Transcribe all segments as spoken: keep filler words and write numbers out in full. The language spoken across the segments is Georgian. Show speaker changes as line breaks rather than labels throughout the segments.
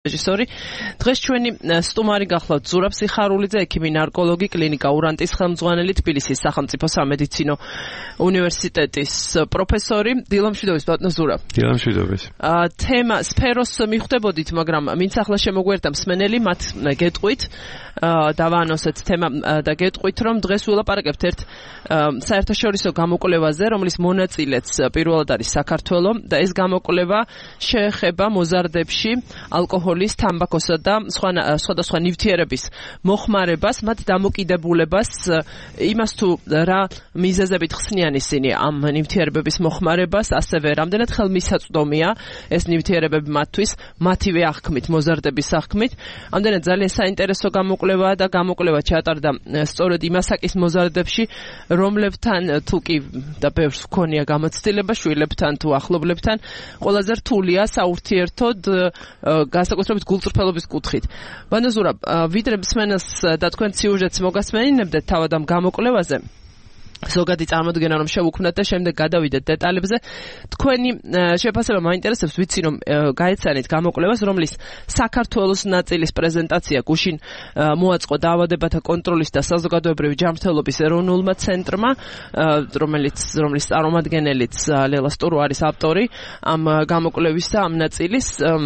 რეჟისორი. დღეს ჩვენი სტუმარი გახლავთ ზურაბ სიხარულიძე, ექიმი ნარკოლოგი, კლინიკა ურანტის ხელმძღვანელი, თბილისის სახელმწიფო სამედიცინო უნივერსიტეტის პროფესორი. დილამშვიდობის ბატონო ზურაბ.
დილამშვიდობის.
თემა სფეროს მიხვდებოდით, მაგრამ ვინც ახლა შემოგვერთა მსმენელი, მათ გეტყვით, დავაანონსეთ თემა და გეტყვით, რომ დღეს ვილაპარაკებთ ერთ საერთაშორისო გამოკვლევაზე, რომლის მონაწილეც პირველად არის საქართველო და ეს გამოკვლევა შეეხება მოზარდებში ალკოჰოლის, თამბაქოსა და სხვადასხვა ნივთიერების მოხმარებას, მათ დამოკიდებულებას, იმას თუ რა მიზეზებით ხსნიან ისინი ამ ნივთიერებების მოხმარებას, ასევე რამდენად ხელმისაწვდომია ეს ნივთიერებები მათთვის, მათივე აღქმით, მოზარდების აღქმით. ამდენად ძალიან საინტერესო გამოკვლევაა და გამოკვლევა ჩატარდა სწორედ იმ ასაკის მოზარდებში, რომლებთან თუ კი და ბევრს ჰქონია გამოცდილება, შვილებთან თუ ახლობლებთან, ყველაზე რთულია საურთიერთოდ განსაკუთრებით გულწრფელობის კუთხით. ბატონო ზურაბ, ვიდრე მსმენელს და თქვენ სიუჟეტს მოგასმენინებდეთ თავად ამ გამოკვლევაზე, ზოგადი წარმოდგენა რომ შევუქმნათ და შემდეგ გადავიდეთ დეტალებზე. თქვენი შეფასება მაინტერესებს, ვიცი რომ გაეცანით გამოკვლევას, რომლის საქართველოს ნაწილის პრეზენტაცია გუშინ მოაწყო დაავადებათა კონტროლის და საზოგადოებრივი ჯანმრთელობის ეროვნულმა ცენტრმა, რომელიც რომლის წარმომადგენელიც ლელა სტურო არის ავტორი ამ გამოკვლევის და ამ ნაწილის.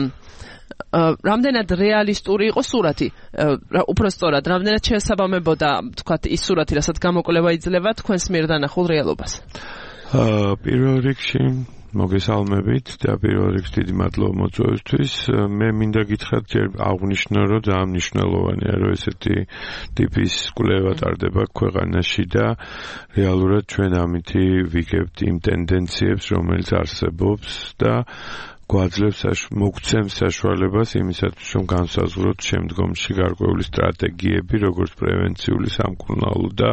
რამდენად რეალისტური იყო სურათი, უფრო სწორად, რამდენად შეესაბამებოდა, თქვათ, ის სურათი, რასაც გამოკვლევა იძლევა თქვენს მიერ დანახულ რეალობას?
პირველ რიგში მოგესალმებით და პირველ რიგში დიდი მადლობა მოწვევისთვის. მე მინდა გითხრათ, ჯერ აღვნიშნო, რომ ძალიან მნიშვნელოვანია, რომ ესეთი ტიპის კვლევა ტარდება ქვეყანაში და რეალურად ჩვენ ამითი ვიგებთ იმ ტენდენციებს, რომელიც არსებობს და გვაძლევს მოგცემს საშუალებას იმისათვის, რომ განსაზღვროთ შემდგომში გარკვეული სტრატეგიები, როგორც პრევენციული, სამკურნალო და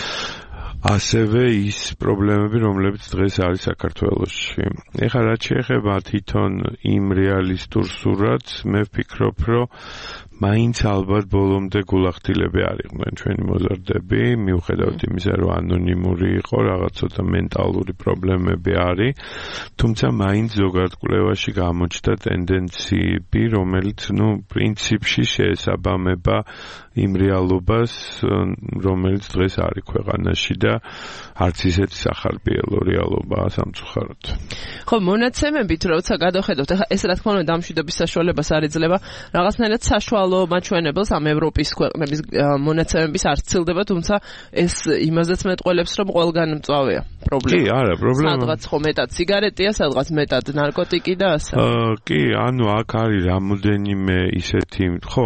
ასევე ის პრობლემები, რომლებიც დღეს არის საქართველოში. ეხლა რაც შეეხება თვითონ იმ რეალისტურ სურათს, მე ვფიქრობ, რომ მაინც ალბათ ბოლომდე გულახდილები არ იყვნენ ჩვენი მოზარდები, მიუხედავად იმისა, რომ ანონიმური იყო, რაღაც ცოტა მენტალური პრობლემები არის, თუმცა მაინც ზოგადად კვლევაში გამოჩნდა ტენდენციები, რომელიც, ну, პრინციპში შეესაბამება იმ რეალობას, რომელიც დღეს არის ქვეყანაში და არც ისეთი სახარბიელო რეალობაა სამწუხაროდ.
ხო, მონაცემებით როცა გადავხედოთ, ეხლა ეს რა თქმა უნდა დამშვიდობის საშუალებას არ იძლევა, რაღაცნაირად საშუალო მაჩვენებელს ამ ევროპის ქვეყნების მონაცემების არ ცილდება, თუმცა ეს იმაზეც მეტყველებს, რომ ყველგან მწვავეა პრობლემა.
კი, არა, პრობლემა.
სადღაც ხო მეტად სიგარეტია, სადღაც მეტად ნარკოტიკი და ასე.
კი, ანუ აქ არის რამოდენიმე ისეთი, ხო,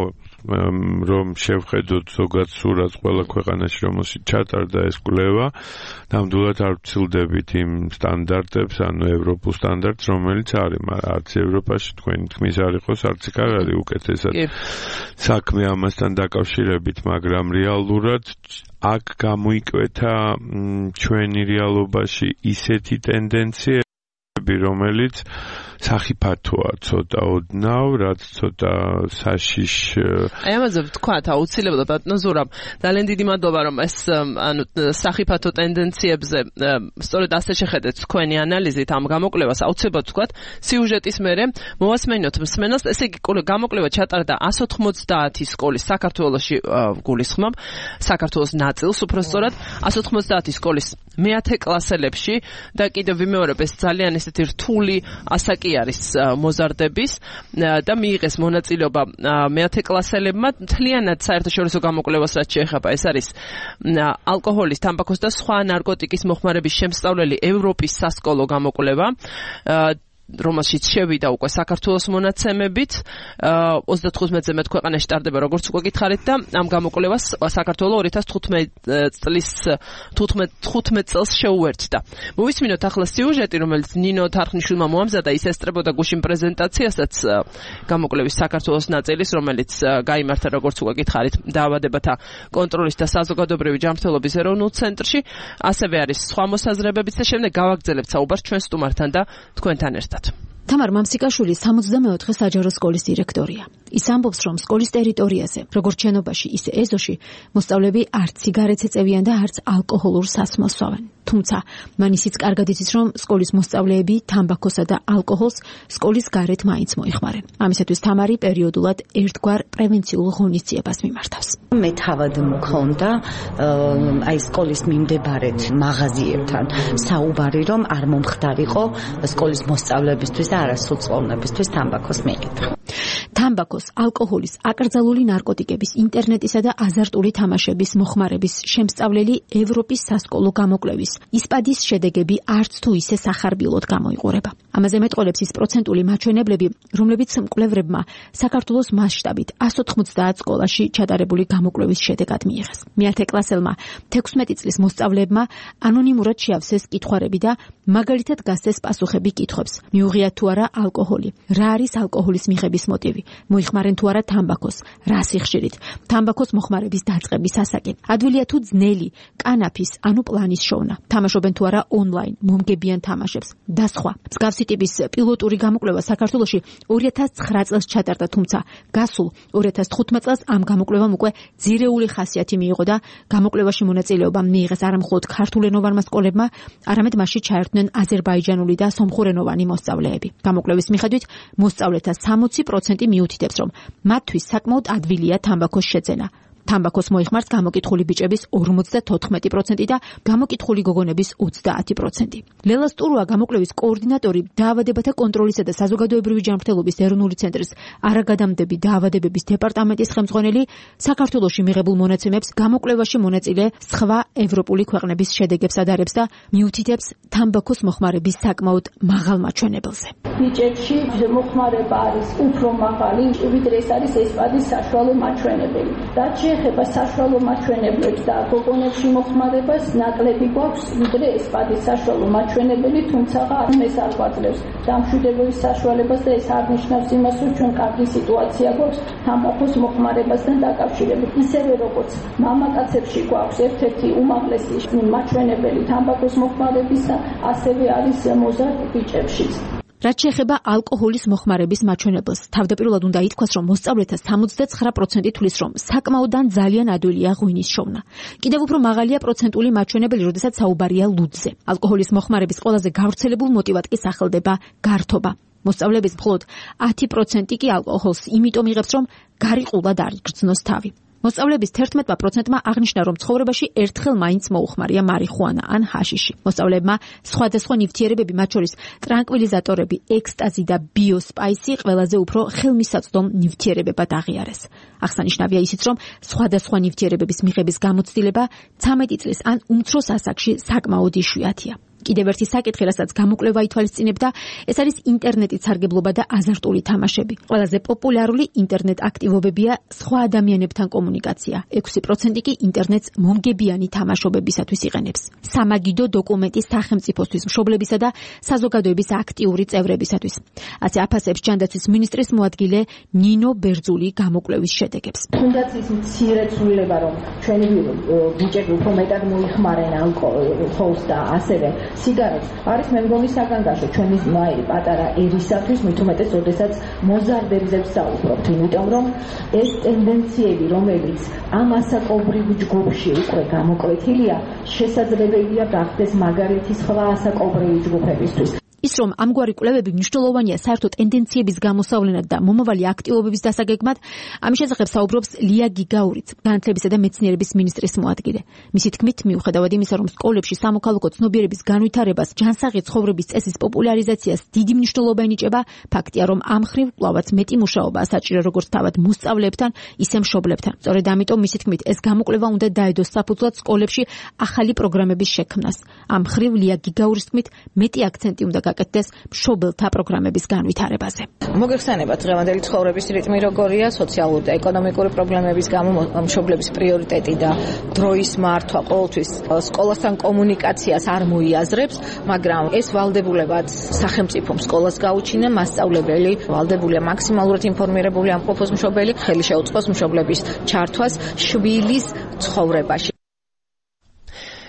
რომ შევხედოთ ზოგად სურათს ყველა ქვეყანაში, რომელშიც ჩატარდა ეს კვლევა, ნამდვილად არ ვცილდებით იმ სტანდარტებს, ანუ ევროპულ სტანდარტს, რომელიც არის, მაგრამ არც ევროპაში თქვენი თქმის არ იყოს, არც იქ არ არის უკეთესად საქმე ამასთან დაკავშირებით, მაგრამ რეალურად აქ გამოიკვეთა ჩვენი რეალობაში ისეთი ტენდენციები, რომელიც სახიფათოა ცოტა ოდნავ, რაც ცოტა საშიშ.
აი ამაზე ვთქვათ, აუცილებლად ბატონო ზურაბ, ძალიან დიდი მადლობა, რომ ეს ანუ სახიფათო ტენდენციებზე სწორედ ასე შეხედეთ თქვენი ანალიზით ამ გამოკვლევას, აუცილებლად ვთქვათ, სიუჟეტის მერე მოვასმენოთ მსმენელს, ესე იგი გამოკვლევა ჩატარდა εκατს ოცდაათი სკოლის საქართველოში გულისხმობ, საქართველოს ნაწილს უფრო სწორად, εκατს ოცდაათი სკოლის მეათე კლასელებში და კიდევ ვიმეორებ, ეს ძალიან ესეთი რთული ასაკი არის მოზარდების და მიიღეს მონაწილეობა მეათე კლასელებმა. მთლიანად საერთაშორისო გამოკვლევას რაც შეეხება, ეს არის ალკოჰოლის, თამბაქოს და სხვა ნარკოტიკის მოხმარების შემსწავლელი ევროპის სასკოლო გამოკვლევა, რომელშიც შევიდა უკვე საქართველოს მონაცემებით, ოცდათხუთმეტზე მეტ ქვეყანაში ტარდება, როგორც უკვე გითხარით და ამ გამოკვლევას საქართველო ორი ათას თხუთმეტ წელს შეუერთდა. მოვისმინოთ ახლა სიუჟეტი, რომელიც ნინო თარხნიშვილმა მოამზადა, ის ესწრებოდა გუშინ პრეზენტაციასაც გამოკვლევის საქართველოს ნაწილის, რომელიც გაიმართა, როგორც უკვე გითხარით, დაავადებათა კონტროლის და საზოგადოებრივი ჯანმრთელობის ეროვნულ ცენტრში, ასევე არის სხვა მოსაზრებებიც და შემდეგ გავაგრძელებთ საუბარს ჩვენ სტუმართან და თქვენთან ერთად.
თამარ მამსიკაშვილი სამოცდამეოთხე საჯარო სკოლის დირექტორია. ის ამბობს, რომ სკოლის ტერიტორიაზე, როგორც შენობაში, ისე ეზოში, მოსწავლეები არც სიგარეტს ეწევიან და არც ალკოჰოლურ სასმელს სვავენ. თუმცა, მან ისიც კარგად იცის, რომ სკოლის მოსწავლეები თამბაქოსა და ალკოჰოლს სკოლის გარეთ მაინც მოიხმარენ. ამისათვის თამარი პერიოდულად ერთგვარ პრევენციულ ღონისძიებას მიმართავს.
მე თავად მქონდა აი სკოლის მიმდებარედ მაღაზიებთან საუბარი, რომ არ მომხდარიყო სკოლის მოსწავლეებისთვის და არასრულ წყოვნებისთვის თამბაქოს მიყიდვა.
თამბაქოს, ალკოჰოლის, აკრძალული ნარკოტიკების, ინტერნეტისა და აზარტული თამაშების მოხმარების შემსწავლელი ევროპის სასკოლო გამოკვლევის ისპადის შედეგები არც თუ ისე სახარბილოდ გამოიყურება. ამაზე მეტყოლებს ის პროცენტული მაჩვენებლები, რომლებიც მკვლევრებმა საქართველოს მასშტაბით εκατს ოთხმოცდაათ სკოლაში ჩატარებული გამოკვლევის შედეგად მიიღეს. მეათე კლასელმა თექვსმეტი წლის მოსწავლეებმა ანონიმურად შეავსეს კითხვარები და მაგალითად გასცეს პასუხები კითხვებს. მიუღიათ თუ არა ალკოჰოლი, რა არის ალკოჰოლის მიღების მოტივი, მოიხმარენ თუ არა თამბაქოს, რა სიხშირით, თამბაქოს მოხმარების დაწყების ასაკი, ადვილია თუ ძნელი, კანაფის, ანუ პლანის შოვნა, თამაშობენ თუ არა ონლაინ, მომგებიან თამაშებს და სხვა. მსგავსი ტიპის პილოტური გამოკვლევა საქართველოში ორი ათას ცხრა წელს ჩატარდა, თუმცა გასულ ორი ათას თხუთმეტ წელს ამ გამოკვლევამ უკვე ძირეული ხასიათი მიიღო და გამოკვლევაში მონაწილეობა მიიღეს არა მხოლოდ ქართულენოვანმა სკოლებმა, არამედ მასში ჩაერთვნენ აზერბაიჯანული და სომხურენოვანი მოსწავლეები. გამოკვლევის მიხედვით მოსწავლეთა სამოცი პროცენტი მიუთითებს, რომ მათთვის საკმაოდ ადვილია თამბაქოს შეძენა. თამბაქოს მოიხმართ გამოკითხული ბიჭების ორმოცდათოთხმეტი პროცენტი და გამოკითხული გოგონების ოცდაათი პროცენტი. ლელა სტურუა, გამოკვლევის კოორდინატორი, დაავადებათა კონტროლისა და საზოგადოებრივი ჯანმრთელობის ეროვნული ცენტრის არაგადამდები დაავადებების დეპარტამენტის ხელმძღვანელი, საქართველოში მიღებულ მონაცემებს გამოკვლევაში მონაწილე სხვა ევროპული ქვეყნების შედეგებს ადარებს და მიუთითებს თამბაქოს მოხმარების საკმაოდ მაღალ მაჩვენებელზე.
ბიჭებში მოხმარება არის უფრო მაღალი, ვიდრე ეს არის ესპადის საშუალო მაჩვენებელი. რაც ეხება საშუალო მაჩვენებლებს და გოგონებში მოხმარებას, ნაკლები გვაქვს ვიდრე ესპადის საშუალო მაჩვენებელი, თუმცა ეს არ გვაძლევს დამშვიდობების საშუალებას და ეს არ ნიშნავს იმას, რომ ჩვენ კარგი სიტუაცია გვაქვს თამბაქოს მოხმარებასთან დაკავშირებით. ისევე როგორც მამაკაცებში გვაქვს ერთ-ერთი უმაღლესი მაჩვენებელი თამბაქოს მოხმარებისა, ასევე არის მოზარდ ბიჭებშიც.
რაც შეეხება ალკოჰოლის მოხმარების მაჩვენებელს, თავდაპირველად უნდა ითქვას, რომ მოსწავლეთა სამოცდაცხრა პროცენტი თვლის, რომ საკმაოდ ან ძალიან ადვილია ღვინის შოვნა. კიდევ უფრო მაღალია პროცენტული მაჩვენებელი, როდესაც საუბარია ლუდზე. ალკოჰოლის მოხმარების ყველაზე გავრცელებულ მოტივად კი სახელდება გართობა. მოსწავლეების მხოლოდ ათი პროცენტი კი ალკოჰოლს იმიტომ იღებს, რომ გარიყულად არ იგრძნოს თავი. მოსწავლეების თერთმეტ პროცენტმა აღნიშნა, რომ ცხოვრებაში ერთხელ მაინც მოუხმარია მარიხუანა ან ჰაშიში. მოსწავლეებმა სხვადასხვა ნივთიერებები, მათ შორის ტრანკვილიზატორები, ექსტაზი და ბიოსპაისი ყველაზე უფრო ხელმისაწვდომ ნივთიერებებად აღიარეს. აღსანიშნავია ისიც, რომ სხვადასხვა ნივთიერებების მიღების გამოცდილება ცამეტი წლის ან უმცროს ასაკში საკმაოდ იშვიათია. კიდევ ერთი საკითხი, რასაც გამოკვლევა ითვალისწინებდა, ეს არის ინტერნეტით სარგებლობა და აზარტული თამაშები. ყველაზე პოპულარული ინტერნეტ აქტივობებია სხვა ადამიანებთან კომუნიკაცია. ექვსი პროცენტი კი ინტერნეტს მომგებიანი თამაშობებისათვის იყენებს. სამაგიდო დოკუმენტი სახელმწიფოსთვის, მშობლებისა და საზოგადოების აქტიური წევრებისათვის. ასე აფასებს ჯანდაცვის მინისტრის მოადგილე ნინო ბერძული გამოკვლევის შედეგებს.
თუნდაც ის მცირე ცვლილება, რომ ჩვენი ბიჭები უფრო მეტად მოიხმარენ ალკოჰოლს და ასევე სიგარეტს, არის მე მგონი საგანგაშო ჩვენი მაერი პატარა ერისათვის, მით უმეტეს, როდესაც მოზარდებზე ვსაუბრობთ, იმიტომ რომ ეს ტენდენციები, რომელიც ამ ასაკობრივ ჯგუფში უკვე გამოკვეთილია, შესაძლებელია გახდეს მაგალითი სხვა ასაკობრივი ჯგუფებისთვის.
ის რომ ამგვარი კვლევები მნიშვნელოვანია საერთო ტენდენციების გამოსავლენად და მომავალი აქტივობების დასაგეგმად, ამის შესახებ საუბრობს ლია გიგაურიც, განათლებისა და მეცნიერების მინისტრის მოადგილე. მისი თქმით, მიუხედავად იმისა, რომ სკოლებში სამოქალაქო ცნობიერების განვითარებას, ჯანსაღი ცხოვრების წესის პოპულარიზაციას დიდი მნიშვნელობა ენიჭება, ფაქტია, რომ ამ მხრივ კვლავაც მეტი მუშაობა საჭირო როგორც თავად მოსწავლეებთან, ისე მშობლებთან. სწორედ ამიტომ მისი თქმით, ეს გამოკვლევა უნდა დაედოს საფუძვლად სკოლებში ახალი პროგრამების შექმნას. ამ მხრივ ლია გიგაურის თქმით, მეტი აქცენტი უნდა გაკეთდეს მშობელთა პროგრამების განვითარებაზე.
მოგეხსენებათ დღევანდელი ცხოვრების რიტმი როგორია, სოციალური და ეკონომიკური პრობლემების გამო მშობლების პრიორიტეტი და დროის მართვა ყოველთვის სკოლასთან კომუნიკაციას არ მოიაზრებს, მაგრამ ეს ვალდებულებად სახელმწიფომ სკოლას გაუჩინა, მასწავლებელი ვალდებულია მაქსიმალურად ინფორმირებული ამყოფოს მშობელი, ხელი შეუწყოს მშობლების ჩართვას შვილის ცხოვრებაში.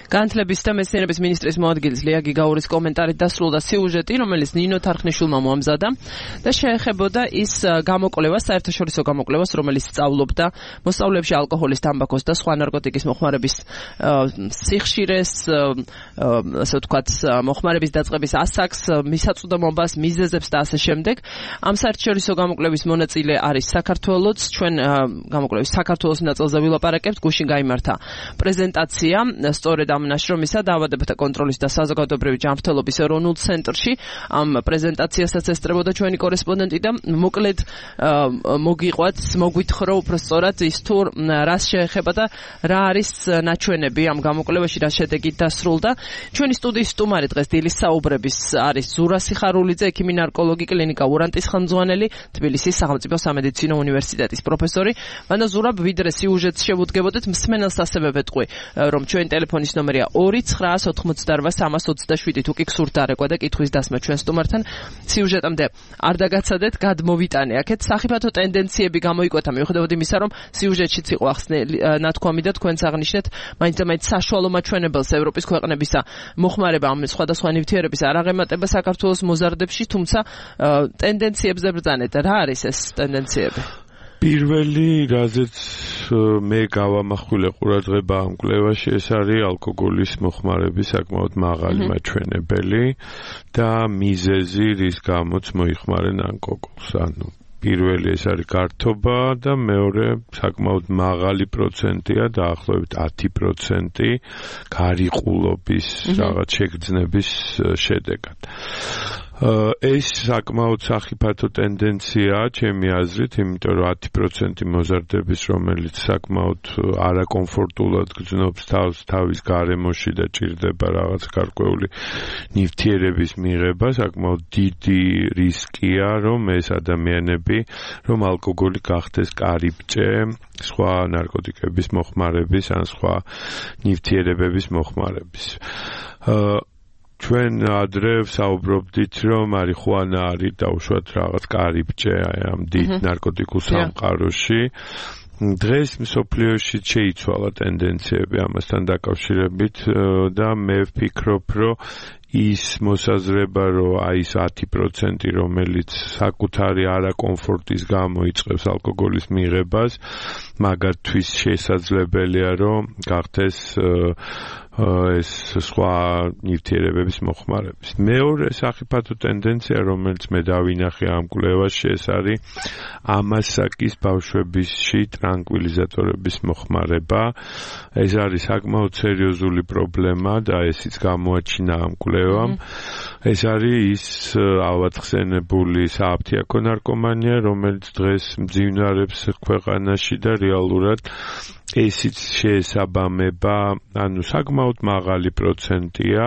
განათლების და მეცნიერების მინისტრის მოადგილის ლია გიგაურის კომენტარით დასრულდა სიუჟეტი, რომელიც ნინო თარხნიშვილმა მოამზადა და შეეხებოდა ის გამოკვლევას, საერთაშორისო გამოკვლევას, რომელიც სწავლობდა მოსწავლეებში ალკოჰოლის, თამბაქოს და სხვა ნარკოტიკის მოხმარების სიხშირეს, ასე ვთქვათ, მოხმარების დაწყების ასაკს, მისაწვდომობას, მიზეზებს და ასე შემდეგ. ამ საერთაშორისო გამოკვლევის მონაწილე არის საქართველოც. ჩვენ გამოკვლევის საქართველოს ნაწილზე ვილაპარაკებთ. გუშინ გაიმართა პრეზენტაცია სწორედ ამ ნაშრომისა დაავადებათა კონტროლის და საზოგადოებრივი ჯანმრთელობის ეროვნულ ცენტრში. ამ პრეზენტაციასაც ესწრებოდა ჩვენი კორესპონდენტი და მოკლედ მოგიყვათ, მოგვითხრა უბრალოდ ის თუ რას შეეხება და რა არის ნაჩვენები ამ გამოკვლევაში, რა შედეგით დასრულდა. ჩვენი სტუდიის სტუმარი დღეს დილის საუბრების არის ზურა სიხარულიძე, ექიმი ნარკოლოგი, კლინიკა ურანტის ხელმძღვანელი, თბილისის სახელმწიფო სამედიცინო უნივერსიტეტის პროფესორი. მანდა ზურა, ვიდრე სიუჟეტს შევუდგებოდეთ, მსმენელს ასევე ვეტყვი, რომ ჩვენი ტელეფონის ნომერია ორი ცხრა ოცდაოთხმოცდაოთხი სამას ოცდაშვიდი. თუ კი გსურთ დარეკვა და კითხვის დასმა ჩვენ სტუმართან, სიუჟეტამდე არ დაგაცადეთ, გადმოვიტანე. აქეთ სახიფათო ტენდენციები გამოიკვეთა მიუხედავად იმისა, რომ სიუჟეტშიც იყო ახსნილი ნათქვამი და თქვენც აღნიშნეთ, მაინც და მაინც საშუალო მაჩვენებელს ევროპის ქვეყნებისა მოხმარება ამ სხვადასხვა ნივთიერების არ აღემატება საქართველოს მოზარდებში, თუმცა ტენდენციებზე ბრძანეთ. რა არის ეს ტენდენციები?
პირველი, რაზეც მე გავამახვილე ყურადღება ამ კვლევაში, ეს არის ალკოგოლის მოხმარების საკმაოდ მაღალი მაჩვენებელი და მიზეზი, რის გამოც მოიხმარენ ალკოგოლს. ანუ პირველი ეს არის გართობა და მეორე საკმაოდ მაღალი პროცენტია, დაახლოებით ათი პროცენტი გარიყულობის რაღაც შეგრძნების შედეგად. ეს საკმაოდ სახიფათო ტენდენციაა ჩემი აზრით, იმიტომ რომ ათი პროცენტი მოზარდების, რომელიც საკმაოდ არაკომფორტულად გრძნობს თავს თავის გარემოში და ჭირდება რაღაც გარკვეული ნივთიერების მიღება, საკმაოდ დიდი რისკია, რომ ეს ადამიანები, რომ ალკოგოლი გახდეს კარიბჭე სხვა ნარკოტიკების მოხმარების ან სხვა ნივთიერებების მოხმარების. ჩვენ ადრე საუბრობდით, რომ მარიხუანა არის დაუშვათ რაღაც კარიბჭე ამ დიდ ნარკოტიკულ სამყაროში. დღეს მსოფლიოში შეიცვალა ტენდენციები ამასთან დაკავშირებით და მე ვფიქრობ, რომ ის მოსაზრება, რომ აი ეს ათი პროცენტი, რომელიც საკუთარი არაკომფორტის გამო იწყებს ალკოგოლის მიღებას, მაგათთვის შესაძლებელია, რომ გახდეს ეს სხვა ნივთიერებების მოხმარების. მეორე სახიფათო ტენდენცია, რომელიც მე დავინახე ამ კვლევაში, ეს არის ამასაკის ბავშვებისში ტრანკვილიზატორების მოხმარება. ეს არის საკმაოდ სერიოზული პრობლემა და ესიც გამოაჩინა ამ კვლევამ. ეს არის ის ავადხსენებული სააფთიაქო ნარკომანია, რომელიც დღეს მძინარებს ქვეყანაში და რეალურად ესიც შეესაბამება, ანუ საკმაოდ მაღალი პროცენტია,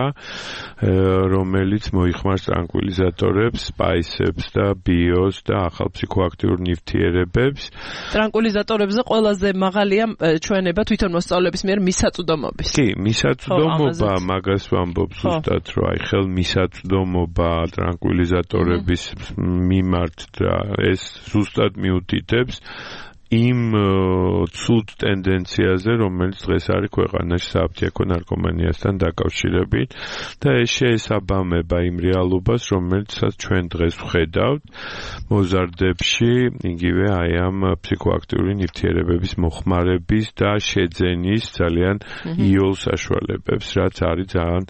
რომელიც მოიხმარს ტრანკვილიზატორებს, სპაისებს და ბიოს და ახალ ფსიქოაქტიურ ნივთიერებებს.
ტრანკვილიზატორებზე ყველაზე მაღალია ჩვენება თვითონ მოსწავლეების მიერ მისაწვდომობის.
კი, მისაწვდომობა, მაგას ვამბობ ზუსტად, რომ აი ხელმისაწვდომობა ტრანკვილიზატორების მიმართ და ეს ზუსტად მიუთითებს იმ ცუდ ტენდენციაზე, რომელიც დღეს არის ქვეყანაში სააფთიაქო ნარკომანიასთან დაკავშირებით და ეს შეესაბამება იმ რეალობას, რომელსაც ჩვენ დღეს ვხედავთ მოზარდებში, იგივე აი ამ ფსიქოაქტიური ნივთიერებების მოხმარების და შეძენის ძალიან იოლ საშუალებებს, რაც არის ძალიან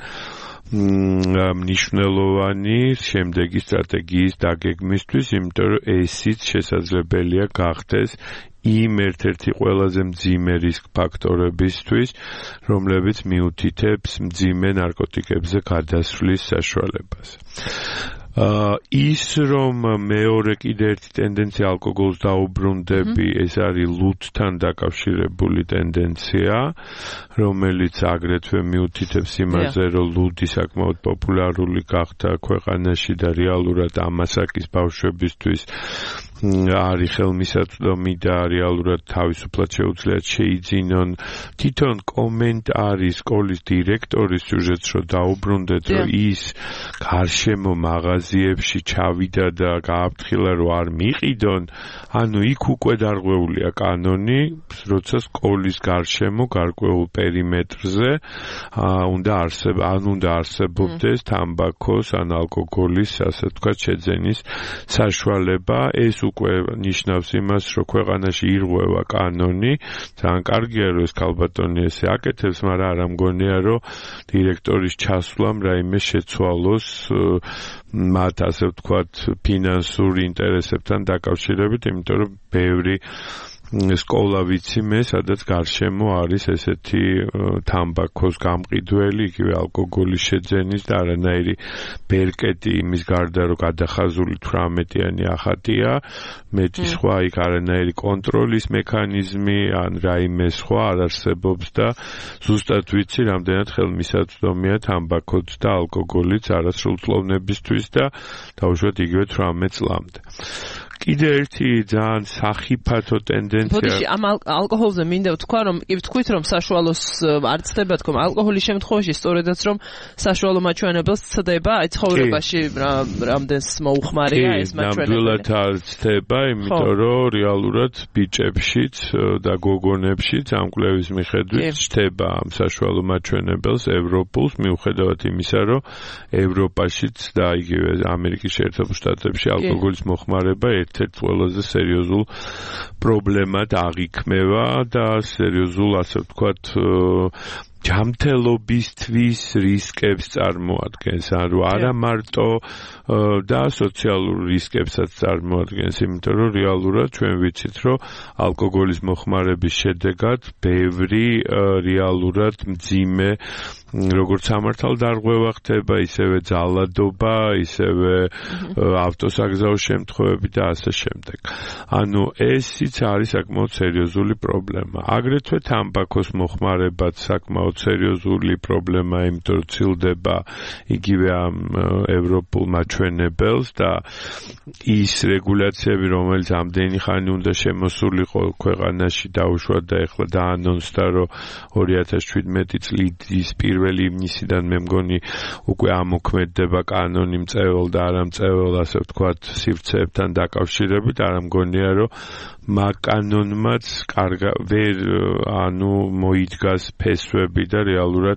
მნიშვნელოვანი შემდეგი სტრატეგიის დაგეგმისთვის, იმიტომ რომ ესიც შესაძლებელია გახდეს იმ ერთ-ერთი ყველაზე მძიმე რისკ ფაქტორებისთვის, რომლებიც მიუთითებს მძიმე ნარკოტიკებზე გადასვლის საშუალებას. ის რომ მეორე კიდე ერთი ტენდენცია ალკოგოლს დაუბრუნდები, ეს არის ლუდთან დაკავშირებული ტენდენცია, რომელიც აგრეთვე მიუთითებს იმაზე, რომ ლუდი საკმაოდ პოპულარული გახდა ქვეყანაში და რეალურად ამასაკის ბავშვებისთვის არის ხელმისაწვდომი და რეალურად თავისუფლად შეუძლიათ შეიძინონ. თვითონ კომენტარი სკოლის დირექტორის სიუჟეტს რომ დაუბრუნდეთ, რომ ის გარშემო მაღაზიებში ჩავიდა და გააფრთხილა რომ არ მიყიდონ, ანუ იქ უკვე დარღვეულია კანონი, როცა სკოლის გარშემო გარკვეულ პერიმეტრზე უნდა არსებ, ან უნდა არსებობდეს თამბაქოს ან ალკოგოლის, ასე ვთქვათ, შეძენის საშუალება. ეს უკვე ნიშნავს იმას, რომ ქვეყანაში ირღვევა კანონი. ძალიან კარგია, რომ ეს ქალბატონი ესე აკეთებს, მაგრამ არ ამგონია, რომ დირექტორის ჩასვლამ რაიმე შეცვალოს მათ, ასე ვთქვათ, ფინანსურ ინტერესებთან დაკავშირებით, იმიტომ რომ ბევრი სკოლა ვიცი მე, სადაც გარშემო არის ესეთი თამბაქოს გამყიდველი, იგივე ალკოგოლის შეძენის და არანაირი ბერკეტი იმის გარდა, რომ გადახაზული თვრამეტიანი ახატია, მეტი სხვა იქ არანაირი კონტროლის მექანიზმი ან რაიმე სხვა არ არსებობს და ზუსტად ვიცი, რამდენად ხელმისაწვდომია თამბაქოც და ალკოგოლიც არასრულწლოვნებისთვის და დაუშვათ იგივე თვრამეტ წლამდე. კიდე ერთი ძალიან სახიფათო ტენდენცია.
ბოდიში, ამ ალკოჰოლზე მინდა ვთქვა, რომ კი ვთქვით, რომ საშუალოს არ ცდება თქო, ალკოჰოლის შემთხვევაში სწორედაც რომ საშუალო მაჩვენებელს ცდება, აი ცხოვრებაში რამდენს მოუხმარია ეს მაჩვენებელი.
ნამდვილად არ ცდება, იმიტომ რომ რეალურად ბიჭებშიც და გოგონებშიც ამ კვლევის მიხედვით ცდება ამ საშუალო მაჩვენებელს ევროპულს, მიუხედავად იმისა, რომ ევროპაშიც და იგივე ამერიკის შეერთებულ შტატებში ალკოგოლის მოხმარება ერთ-ერთ ყველაზე სერიოზულ პრობლემად აღიქმება და სერიოზულ, ასე ვთქვათ, ჯანმრთელობისთვის რისკებს წარმოადგენს, ანუ არა მარტო და სოციალურ რისკებსაც წარმოადგენს, იმიტომ რომ რეალურად ჩვენ ვიცით, რომ ალკოგოლის მოხმარების შედეგად ბევრი რეალურად მძიმე როგორც სამართალ დარღვევა ხდება, ისევე ძალადობა, ისევე ავტოსაგზაო შემთხვევები და ასე შემდეგ. ანუ ესიც არის საკმაოდ სერიოზული პრობლემა. აგრეთვე თამბაქოს მოხმარებაც საკმაოდ სერიოზული პრობლემაა, იმიტომ რომ ცილდება იგივე ამ ევროპულ მაჩვენებელს და ის რეგულაციები, რომელიც ამდენი ხანი უნდა შემოსულიყო ქვეყანაში დაუშვათ და ეხლა დაანონსდა, რომ ორი ათას შვიდმეტი წლის პირველი ივნისიდან მე მგონი უკვე ამოქმედდება კანონი მწვეველ და არამწვეველ, ასე ვთქვათ, სივრცეებთან დაკავშირებით, არ მგონია, რომ მაგ კანონმაც კარგა ვერ ანუ მოიდგას ფესვები და რეალურად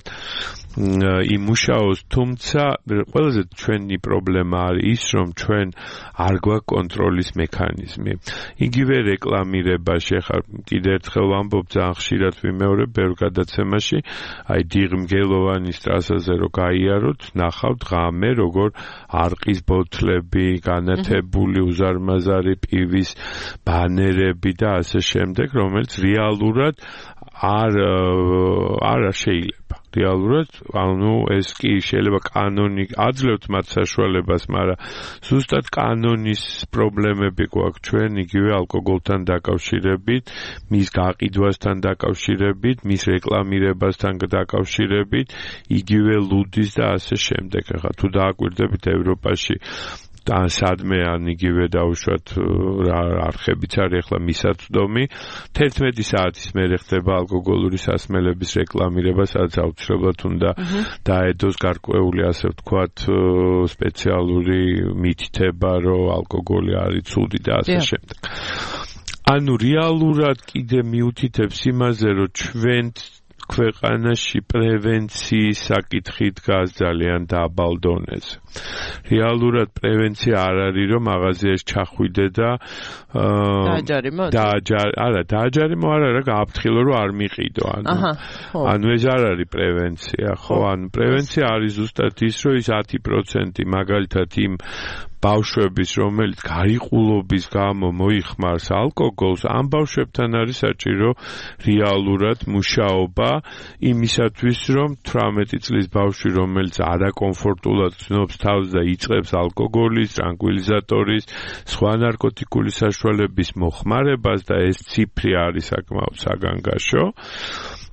იმუშაოს, თუმცა ყველაზე ჩვენი პრობლემა არის ის, რომ ჩვენ არ გვაქვს კონტროლის მექანიზმი. იგივე რეკლამირებაში, ხარ კიდე ერთხელ ვამბობ, ძალიან ხშირად ვიმეორებ ბევრ გადაცემაში, აი დიღმგელოვანის ტრასაზე რო გაიაროთ, ნახავთ ღამე, როგორ არყის ბოთლები, განათებული უზარმაზარი პივის ბანერები და ასე შემდეგ, რომელიც რეალურად არ არ შეიძლება. რეალურად, ანუ ეს კი შეიძლება კანონი აძლევთ მათ საშუალებას, მაგრამ ზუსტად კანონის პრობლემები გვაქვს ჩვენ იგივე ალკოგოლთან დაკავშირებით, მის გაყიდვასთან დაკავშირებით, მის რეკლამირებასთან დაკავშირებით, იგივე ლუდის და ასე შემდეგ. ახლა თუ დააკვირდებით ევროპაში ან სადმე ან იგივე დაუშვათ არხებიც არის ახლა მისაწვდომი, თერთმეტი საათის მერე ხდება ალკოგოლური სასმელების რეკლამირება, სადაც აუცილებლად უნდა დაედოს გარკვეული, ასე ვთქვათ, სპეციალური მითითება, რომ ალკოგოლი არის ცუდი და ასე შემდეგ. ანუ რეალურად კიდე მიუთითებს იმაზე, რომ ჩვენ ქვეყანაში პრევენციის საკითხი დგას ძალიან დაბალ დონეზე. რეალურად პრევენცია არ არის, რომ მაღაზიაში ჩახვიდე და
დააჯარიმო?
არა, დააჯარიმო არ არის, გააფრთხილო, რომ არ მიყიდო. ანუ ანუ ეს არ არის პრევენცია, ხო? ანუ პრევენცია არის ზუსტად ის, რომ ის ათი პროცენტი მაგალითად იმ ბავშვების, რომელიც გარიყულობის გამო მოიხმარს ალკოგოლს, ამ ბავშვებთან არის საჭირო რეალურად მუშაობა იმისათვის, რომ თვრამეტი წლის ბავშვი, რომელიც არაკომფორტულად ცნობს თავს და იწყებს ალკოგოლის, ტრანკვილიზატორის, სხვა ნარკოტიკული საშუალების მოხმარებას და ეს ციფრი არის საკმაოდ საგანგაშო.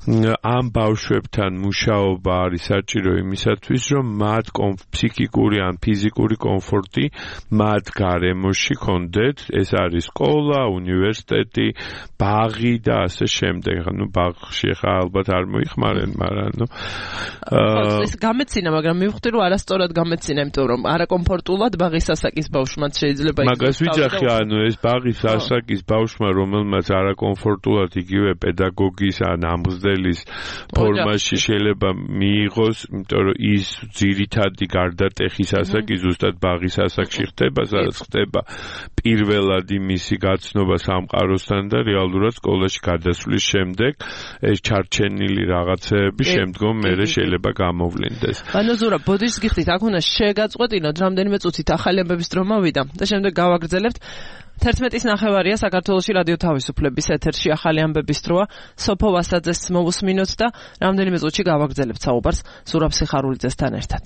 ამ ბავშვებთან მუშაობა არის საჭირო იმისათვის, რომ მათ ფსიქიკური ან ფიზიკური კომფორტი მათ გარემოში კონდეთ, ეს არის სკოლა, უნივერსიტეტი, ბაღი და ასე შემდეგ. ანუ ბაღში ხა ალბათ არ მოიხმარენ, მაგრამ ნუ
ეს გამეცინა, მაგრამ მივხვდი რომ არასწორად გამეცინა, იმიტომ რომ არაკომფორტულად ბაღის ასაკის ბავშვმაც შეიძლება იქნება.
მაგას ვიძახი, ანუ ეს ბაღის ასაკის ბავშვმა, რომელმაც არაკომფორტულად იგივე პედაგოგის ან ამგზდელის ფორმაში შეიძლება მიიღოს, იმიტომ რომ ის ძირითადი გარდატეხის ასაკი ზუსტად ბაღის ასაკში ხდება, სადაც ხდება პირველადი მისი გაცნობა სამყაროსთან და რეალურად სკოლაში გადასვლის შემდეგ ეს ჩარჩენილი რაღაცეები შემდგომ მერე შეიძლება გამოვლინდეს.
ანუ ზურა, ბოდიშს გიხდით, აქ უნდა შეგაწყვეტინოთ რამდენიმე წუთით ახალი ამბების დრო მოვიდა და შემდეგ გავაგრძელებთ. თერთმეტის ნახევარია საქართველოში რადიო თავისუფლების ეთერში ახალი ამბების დროა. სოფო ვასაძეს მოვუსმინოთ და რამდენიმე წუთში გავაგრძელებთ საუბარს ზურაბ სიხარულიძესთან ერთად.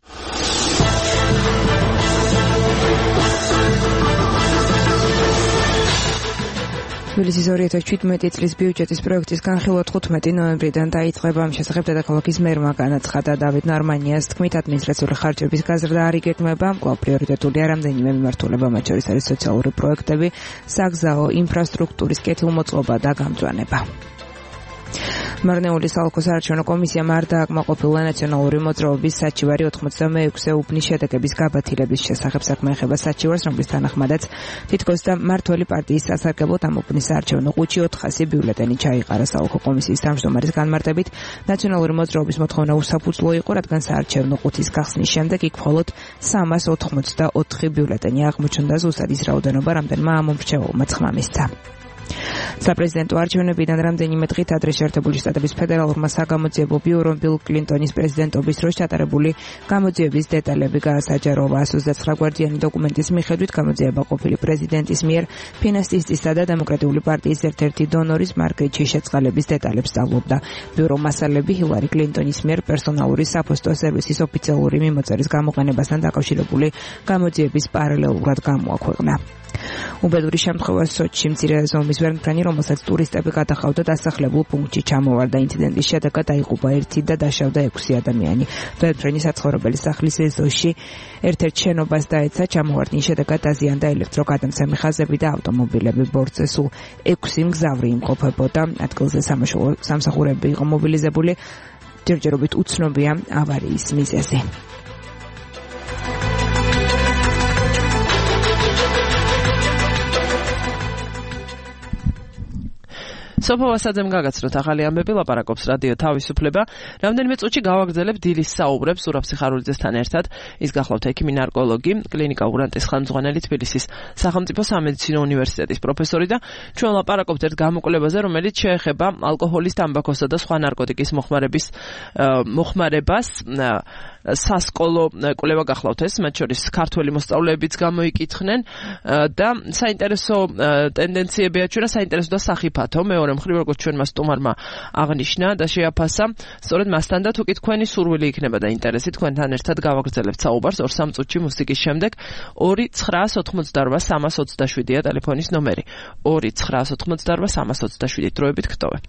თბილისის ორი ათას შვიდმეტი წლის ბიუჯეტის პროექტის განხილვა თხუთმეტი ნოემბრიდან დაიწყება. ამ შესახებ დედაქალაქის მერმა განაცხადა. დავით ნარმანიას თქმით, ადმინისტრაციული ხარჯების გაზრდა არ იგეგმება. კვლავ პრიორიტეტულია რამდენიმე მიმართულება, მათ შორის არის სოციალური პროექტები, საგზაო ინფრასტრუქტურის კეთილმოწყობა და გამწვანება. მარნეულის ალკო საარჩევნო კომისიამ არ დააკმაყოფილა ნაციონალური მოძრაობის საჩივარი ოთხმოცდამეექვსე უბნის შედეგების გაბათილების შესახებ. საქმე ეხება საჩივარს, რომლის თანახმადაც თითქოს და მართველი პარტიის სასარგებლოდ ამ უბნის საარჩევნო ყუთში ოთხასი ბიულეტენი ჩაიყარა. საალკო კომისიის თავმჯდომარის განმარტებით, ნაციონალური მოძრაობის მოთხოვნა უსაფუძვლო იყო, რადგან საარჩევნო ყუთის გახსნის შემდეგ იქ მხოლოდ სამას ოთხმოცდაოთხი ბიულეტენი აღმოჩნდა. ზუსტად ის რაოდენობა, რამდენმა ამომრჩეველმა ხმა მისცა. საპრეზიდენტო არჩევნებიდან რამდენიმე დღით ადრე შეერთებული შტატების ფედერალურმა საგამოძიებო ბიურომ ბილ კლინტონის პრეზიდენტობის დროს ჩატარებული გამოძიების დეტალები გაასაჯარო. ას ოცდათვრამეტ გვარდიანი დოკუმენტის მიხედვით გამოძიება ყოფილი პრეზიდენტის მიერ ფინანსისტისა და დემოკრატიული პარტიის ერთ-ერთი დონორის მარგრეჩი შეწყალების დეტალებს სწავლობდა. ბიურომ მასალები ჰილარი კლინტონის მიერ პერსონალური საფოსტო სერვისის ოფიციალური მიმოწერის გამოყენებასთან დაკავშირებული გამოძიების პარალელურად გამოაქვეყნა. უბედური შემთხვევა სოჩში მცირე ზომის ვერმფრენი, რომელსაც ტურისტები გადახავდა დასახლებულ პუნქტში ჩამოვარდა. ინციდენტის შედეგად დაიღუპა ერთი და დაშავდა ექვსი ადამიანი. ვერმფრენი საცხოვრებელი სახლის ეზოში ერთ-ერთ შენობას დაეცა. ჩამოვარდნის შედეგად დაზიანდა ელექტროგადამცემი ხაზები და ავტომობილები. ბორცვზე სულ ექვსი მგზავრი იმყოფებოდა. ადგილზე სამსახურები იყო მობილიზებული. ჯერჯერობით უცნობია ავარიის მიზეზი.
სოფო ვასაძემ გაგაცნოთ ახალი ამბები, ლაპარაკობს რადიო თავისუფლება. რამდენიმე წუთში გავაგრძელებ დილის საუბრებს ზურაბ სიხარულიძესთან ერთად. ის გახლავთ ექიმი ნარკოლოგი, კლინიკა ურანტის ხელმძღვანელი, თბილისის სახელმწიფო სამედიცინო უნივერსიტეტის პროფესორი და ჩვენ ლაპარაკობთ ერთ გამოკვლევაზე, რომელიც შეეხება ალკოჰოლის, თამბაქოსა და სხვა ნარკოტიკის მოხმარების მოხმარებას. სასკოლო კვლევა გახლავთ ეს, მათ შორის ქართველი მოსწავლეებიც გამოიკითხნენ და საინტერესო ტენდენციები აჩვენა, საინტერესო და სახიფათო. მეორე მხრივ, როგორც ჩვენმა სტუმარმა აღნიშნა და შეაფასა, სწორედ მასთან და თუკი თქვენი სურვილი იქნება და ინტერესი, თქვენთან ერთად გავაგრძელებთ საუბარს ორ სამ წუთში მუსიკის შემდეგ. ორი ცხრაას ოთხმოცდარვა სამას ოცდაშვიდია ტელეფონის ნომერი. ორი ცხრაას ოთხმოცდარვა სამას ოცდაშვიდი დროებით გტოვებთ.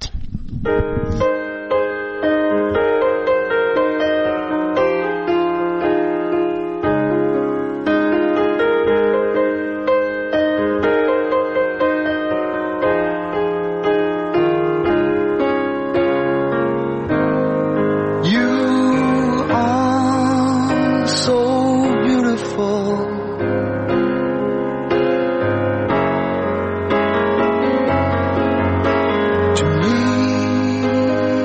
To me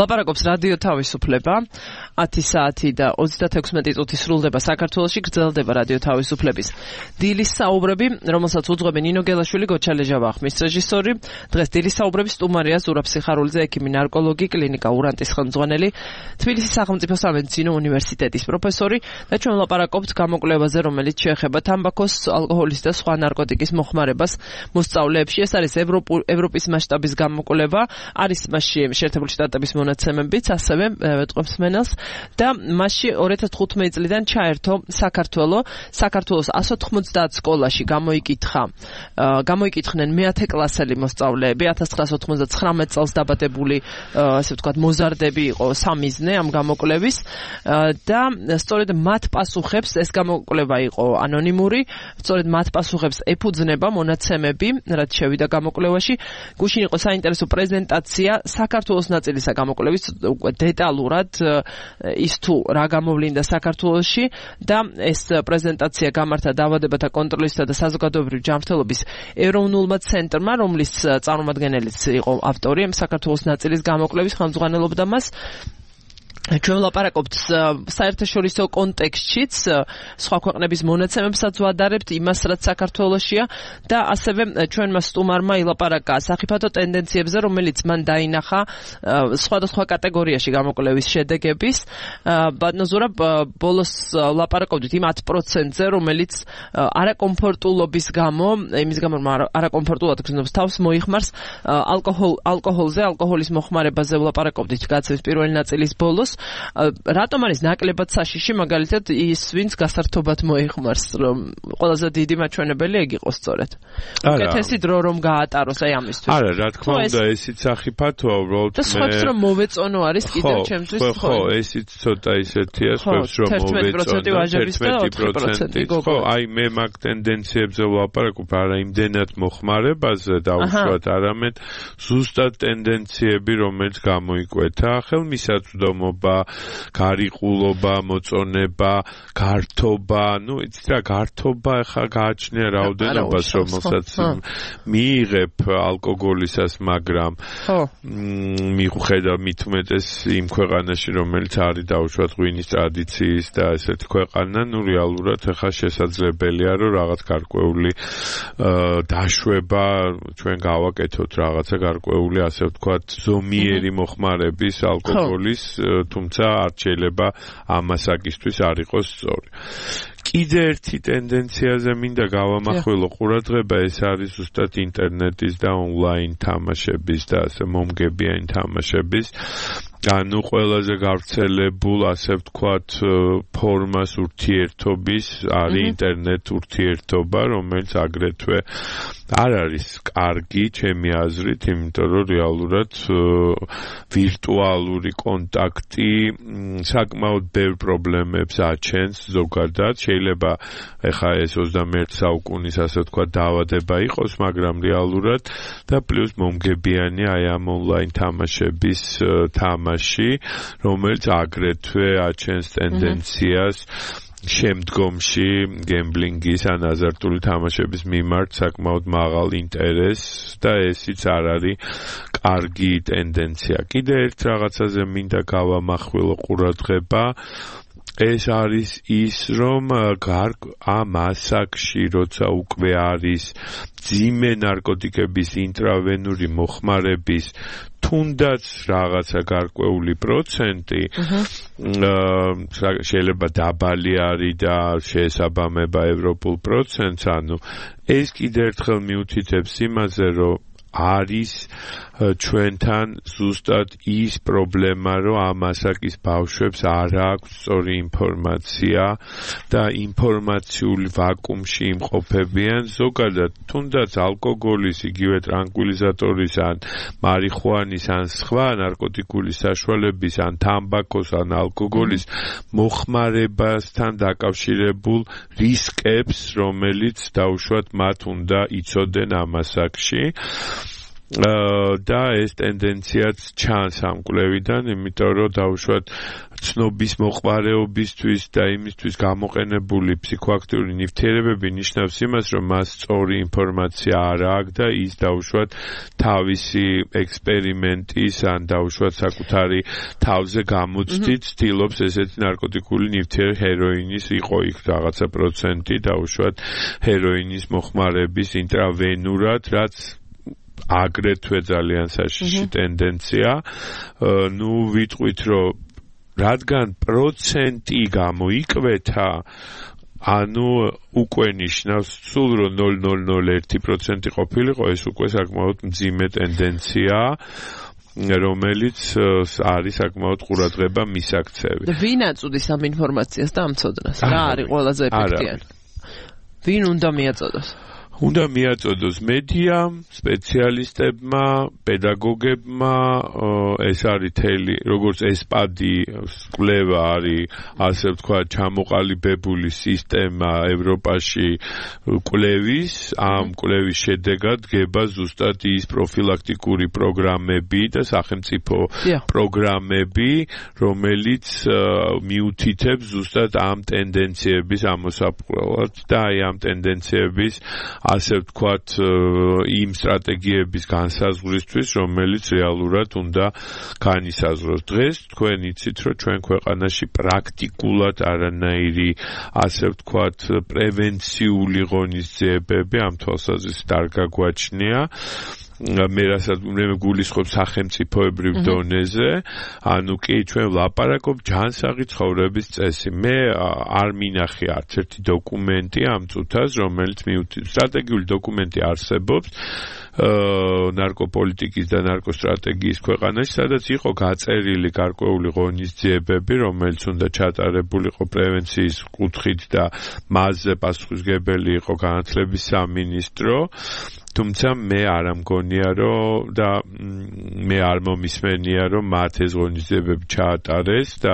ლაპარაკობს რადიო თავისუფლება. ათი საათი და ოცდათექვსმეტი წუთი სრულდება საქართველოში, გრძელდება რადიო თავისუფლების დილის საუბრები, რომელსაც უძღვები ნინო გელაშვილი, გოჩა ლეჟავახმის რეჟისორი. დღეს დილის საუბრების სტუმარია ზურაბ სიხარულიძე, ექიმი, ნარკოლოგი, კლინიკა ურანტის ხელმძღვანელი, თბილისის სახელმწიფო სამედიცინო უნივერსიტეტის პროფესორი და ჩვენ ლაპარაკობთ გამოკვლევაზე, რომელიც შეეხება თამბაქოს, ალკოჰოლის და სხვა ნარკოტიკის მოხმარებას მოსწავლეებში. ეს არის ევროპის მასშტაბის გამოკვლევა, არის მასში შეერთებული შტატების მონაცემებიც, ასევე ვეტყობს მენელს და მასში ორი ათას თხუთმეტი წლიდან ჩაერთო საქართველო. საქართველოს ასი ოცდაოთხ სკოლაში გამოიკითხა, გამოიკითხნენ მეათე კლასელი მოსწავლეები, ათას ცხრაასა ოთხმოცდათხრამეტ წელს დაბადებული, ასე ვთქვათ, მოზარდები იყო სამიზნე ამ გამოკვლევის და სწორედ მათ პასუხებს, ეს გამოკვლევა იყო ანონიმური, სწორედ მათ პასუხებს ეფუძნება მონაცემები, რაც შევიდა გამოკვლევაში. გუშინ იყო საინტერესო პრეზენტაცია საქართველოს ნაწილისა გამოკვლევის, უკვე დეტალურად ის თუ რა გამოვლინდა საქართველოში და ეს პრეზენტაცია გამართა დაავადებათა კონტროლისა და საზოგადოებრივი ჯანმრთელობის ეროვნულმა ცენტრმა, რომლის წარმომადგენელიც იყო ავტორი ამ საქართველოს ნაწილის გამოკვლევის, ხელმძღვანელობდა მას. ჩვენ ვლაპარაკობთ საერთაშორისო კონტექსტშიც, სხვა ქვეყნების მონაცემებსაც ვადარებთ იმას, რაც საქართველოშია და ასევე ჩვენმა სტუმარმა ილაპარაკა სახიფათო ტენდენციებზე, რომელიც მან დაინახა სხვადასხვა კატეგორიაში გამოკვლევის შედეგების. ბატონო ზურაბ, ბოლოს ვლაპარაკობდით იმ ათ პროცენტზე, რომელიც არაკომფორტულობის გამო, იმის გამო რომ არაკომფორტულად გრძნობს თავს, მოიხმარს ალკოჰოლ, ალკოჰოლზე, ალკოჰოლის მოხმარებაზე ვლაპარაკობდით გაცემის პირველი ნაწილის ბოლოს. რატომ არის ნაკლებად საშიში, მაგალითად ის, ვინც გასართობად მოიხმარს, რომ ყველაზე დიდი მაჩვენებელი ეგ იყოს სწორედ. უკეთესი დრო რომ გაატაროს აი ამისთვის.
არა, რა თქმა უნდა, ესიც სახიფათოა, უბრალოდ
და სხვებს რომ მოვეწონო არის კიდევ ჩემთვის.
ხო, ესიც ცოტა ისეთია, სხვებს რომ მოვეწონო.
თერთმეტი პროცენტი ვაჟების და ოთხი პროცენტი გოგოების.
ხო, აი მე მაგ ტენდენციებზე ვლაპარაკობ, არა იმდენად მოხმარებაზე დაუშვათ, არამედ ზუსტად ტენდენციები, რომელიც გამოიკვეთა, ხელმისაწვდომობა, გარიყულობა, მოწონება, გართობა, ну, იცით რა, გართობა ახლა გააჩნია რაოდენობას, რომელსაც მიიღებ ალკოგოლისას, მაგრამ მიუხედავ მით უმეტეს იმ ქვეყანაში, რომელიც არის დაუშვათ ღვინის ტრადიციის და ესეთი ქვეყანა, ну, რეალურად ახლა შესაძლებელია, რომ რაღაც გარკვეული დაშვება ჩვენ გავაკეთოთ რაღაცა გარკვეული, ასე ვთქვათ, ზომიერი მოხმარების ალკოგოლის, თუმცა არ შეიძლება ამასაკისთვის არ იყოს სწორი. კიდე ერთი ტენდენციაზე მინდა გავამახვილო ყურადღება, ეს არის ზუსტად ინტერნეტის და ონლაინ თამაშების და ასე მომგებიანი თამაშების, ანუ ყველაზე გავრცელებულ, ასე ვთქვათ, ფორმას ურთიერთობის არის ინტერნეტ ურთიერთობა, რომელიც აგრეთვე არ არის კარგი, ჩემი აზრით, იმიტომ რომ რეალურად ვირტუალური კონტაქტი საკმაოდ ბევრ პრობლემებს აჩენს ზოგადად. შეიძლება ეხა ეს ოცდამეერთე საუკუნის, ასე ვთქვათ, დაავადება იყოს, მაგრამ რეალურად და პლუს მომგებიანი აი ამ ონლაინ თამაშების თამაში, რომელიც აგრეთვე აჩენს ტენდენციას შემდგომში გემბლინგის ან აზარტული თამაშების მიმართ საკმაოდ მაღალ ინტერესს და ესიც არ არის კარგი ტენდენცია. კიდე ერთ რაღაცაზე მინდა გავამახვილო ყურადღება, ეს არის ის, რომ ამ ასაკში, როცა უკვე არის ძიმე ნარკოტიკების ინტრავენური მოხმარების თუნდაც რაღაცა გარკვეული პროცენტი, შეიძლება დაბალი არის და შეესაბამება ევროპულ პროცენტს, ანუ ეს კიდე ერთხელ მიუთითებს იმაზე, რომ არის ჩვენთან ზუსტად ის პრობლემა, რომ ამ ასაკის ბავშვებს არ აქვს სწორი ინფორმაცია და ინფორმაციული ვაკუუმში იმყოფებიან ზოგადად, თუნდაც ალკოგოლის, იგივე ტრანკვილიზატორის ან მარიხუანის ან სხვა ნარკოტიკული საშუალების ან თამბაქოს ან ალკოგოლის მოხმარებასთან დაკავშირებულ რისკებს, რომელიც დაუშვათ მათ უნდა იცოდნენ ამ ასაკში. და ეს ტენდენციაც ჩანს ამ კვლევიდან, იმიტომ რომ დაუშვათ ცნობის მოყვარეობისთვის და იმისთვის გამოყენებული ფსიქოაქტიური ნივთიერებები ნიშნავს იმას, რომ მას სწორი ინფორმაცია არ აქვს და ის დაუშვათ თავისი ექსპერიმენტის ან დაუშვათ საკუთარი თავზე გამოცდით ცდილობს ესეთი ნარკოტიკული ნივთიერი ჰეროინის იყო იქ რაღაცა პროცენტი დაუშვათ ჰეროინის მოხმარების ინტრავენურად, რაც აგრეთვე ძალიან საშიში ტენდენცია. ნუ ვიტყვით, რომ რადგან პროცენტი გამოიკვეთა, ანუ უკვე ნიშნავს სულ რომ ნული ნული ნული ერთი პროცენტი ყოფილიყო, ეს უკვე საკმაოდ მძიმე ტენდენციაა, რომელიც არის საკმაოდ ყურადღება მისაქცევი.
და ვინ აწუდის ამ ინფორმაციას და ამ ცოდნას? რა არის ყველაზე ეფექტიანი? ვინ უნდა მიაწოდოს?
უნდა მიაწოდოს მედიამ, სპეციალისტებმა, პედაგოგებმა, ეს არის თელი, როგორც ესპადი კვლევა არის, ასე ვთქვათ, ჩამოყალიბებული სისტემა ევროპაში კვლევის, ამ კვლევის შედეგად დგება ზუსტად ის პროფილაქტიკური პროგრამები და სახელმწიფო პროგრამები, რომელიც მიუთითებს ზუსტად ამ ტენდენციების ამოსაყრელად და აი ამ ტენდენციების ასე ვთქვათ, იმ სტრატეგიების განსაზღვრისთვის, რომელიც რეალურად უნდა განისაზღვროს. დღეს თქვენ იცით, რომ ჩვენ ქვეყანაში პრაქტიკულად არანაირი, ასე ვთქვათ, პრევენციული ღონისძიებები ამ თვალსაზრისით არ გაგვაჩნია. მე რასაც მე გულისხმობ სახელმწიფოებრივ დონეზე, ანუ კი ჩვენ ვლაპარაკობ ჯანსაღი ცხოვრების წესი. მე არ მინახე არც ერთი დოკუმენტი ამ წუთას, რომელიც მიუთითებს სტრატეგიული დოკუმენტი არსებობს ნარკოპოლიტიკის და ნარკოსტრატეგიის ქვეყანაში, სადაც იყო გაწერილი გარკვეული ღონისძიებები, რომელიც უნდა ჩატარებულიყო პრევენციის კუთხით და მასზე პასუხისმგებელი იყო განათლების სამინისტრო. თუმცა მე არ ამგონია, რომ და მე არ მომისმენია, რომ მათ ეს ღონისძიებები ჩაატარეს და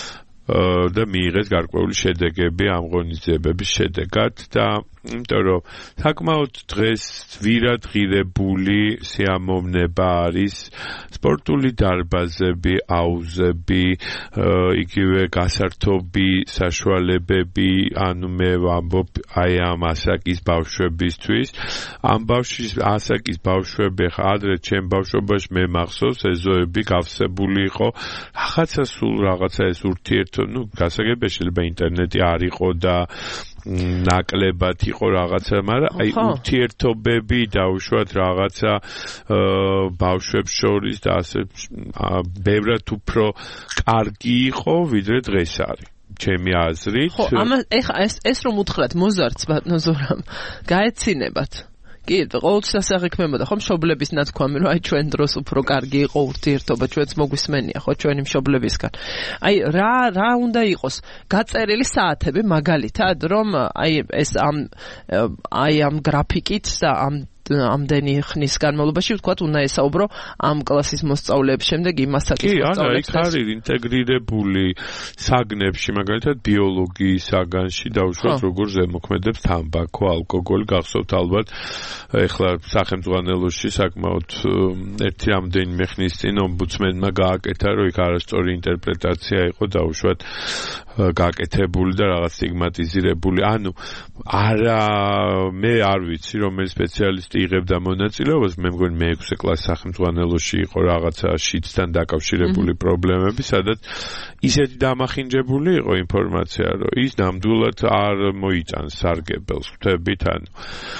და მიიღეს გარკვეული შედეგები ამ ღონისძიებების შედეგად და იმიტომ რომ საკმაოდ დღეს ძვირად ღირებული სიამოვნება არის სპორტული დარბაზები, აუზები, იგივე გასართობი საშუალებები, ანუ მე ვამბობ აი ამ ასაკის ბავშვებისთვის. ამ ბავშვის ასაკის ბავშვები ხა ადრე ჩემ ბავშვობაში მე მახსოვს ეზოები გავსებული იყო, რაღაცა სულ რაღაცა ეს ურთიერთო, ну, გასაგებია შეიძლება ინტერნეტი არ იყო და ნაკლებად იყო რაღაცა, მაგრამ აი ურთიერთობები დაუშვათ რაღაცა ბავშვებს შორის და ასე ბევრად უფრო კარგი იყო, ვიდრე დღეს არის. ჩემი აზრით.
ხო, ამა ეხა ეს ეს რომ უთხრათ მოზარდს ბატონო ზურამ, გაეცინებათ. კი, ყოველთვის ასე აღიქმებოდა ხო მშობლების ნათქვამი, რომ აი ჩვენ დროს უფრო კარგი იყო ურთიერთობა, ჩვენც მოგვისმენია ხო ჩვენი მშობლებისგან. აი რა რა უნდა იყოს გაწერილი საათები მაგალითად, რომ აი ეს ამ აი ამ გრაფიკით და ამ ამდენი ხნის განმავლობაში ვთქვათ უნდა ესაუბრო ამ კლასის მოსწავლეებს, შემდეგ იმ ასაკის
კი,
მოსწავლეებს.
არა, იქ არის ინტეგრირებული საგნებში, მაგალითად ბიოლოგიის საგანში დაუშვათ როგორ ზემოქმედებს თამბაქო, ალკოგოლი, გახსოვთ ალბათ ეხლა სახელმწიფოში საკმაოდ ერთი ამდენიმე ხნის წინ ომბუდსმენმა გააკეთა, რომ იქ არასწორი ინტერპრეტაცია იყო დაუშვათ გაკეთებული და რაღაც სტიგმატიზირებული. ანუ არა, მე არ ვიცი რომელი სპეციალისტი იღებდა მონაწილეობას, მე მგონი მეექვსე კლასის სახელმწიფოში იყო რაღაცა შიდსთან დაკავშირებული პრობლემები, სადაც ისეთი დამახინჯებული იყო ინფორმაცია, რომ ის ნამდვილად არ მოიტანს სარგებელს, ხვდებით, ანუ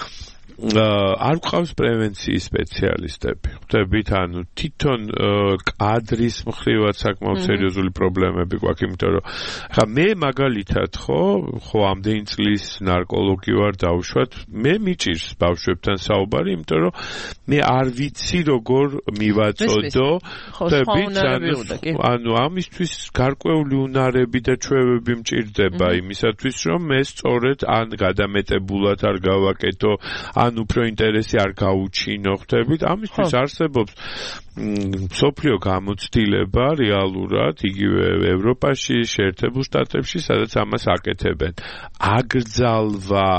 არ გვყავს პრევენციის სპეციალისტები. ხვდებით, ანუ თვითონ კადრის მხრივაც საკმაოდ სერიოზული პრობლემები გვაქვს, იმიტომ რომ ხა მე მაგალითად ხო, ხო ამდენი წლის ნარკოლოგი ვარ დაუშვათ, მე მიჭირს ბავშვებთან საუბარი, იმიტომ რომ მე არ ვიცი როგორ მივაწოდო. ხვდებით, ანუ ამისთვის გარკვეული უნარები და ჩვევები მჭირდება იმისათვის, რომ მე სწორედ ან გადამეტებულად არ გავაკეთო, ან უფრო ინტერესი არ გაუჩინო, ხვდებით, ამისთვის არსებობს სოფლიო გამოცდილება რეალურად იგივე ევროპაში, შეერთებულ შტატებში, სადაც ამას აკეთებენ. აკრძალვა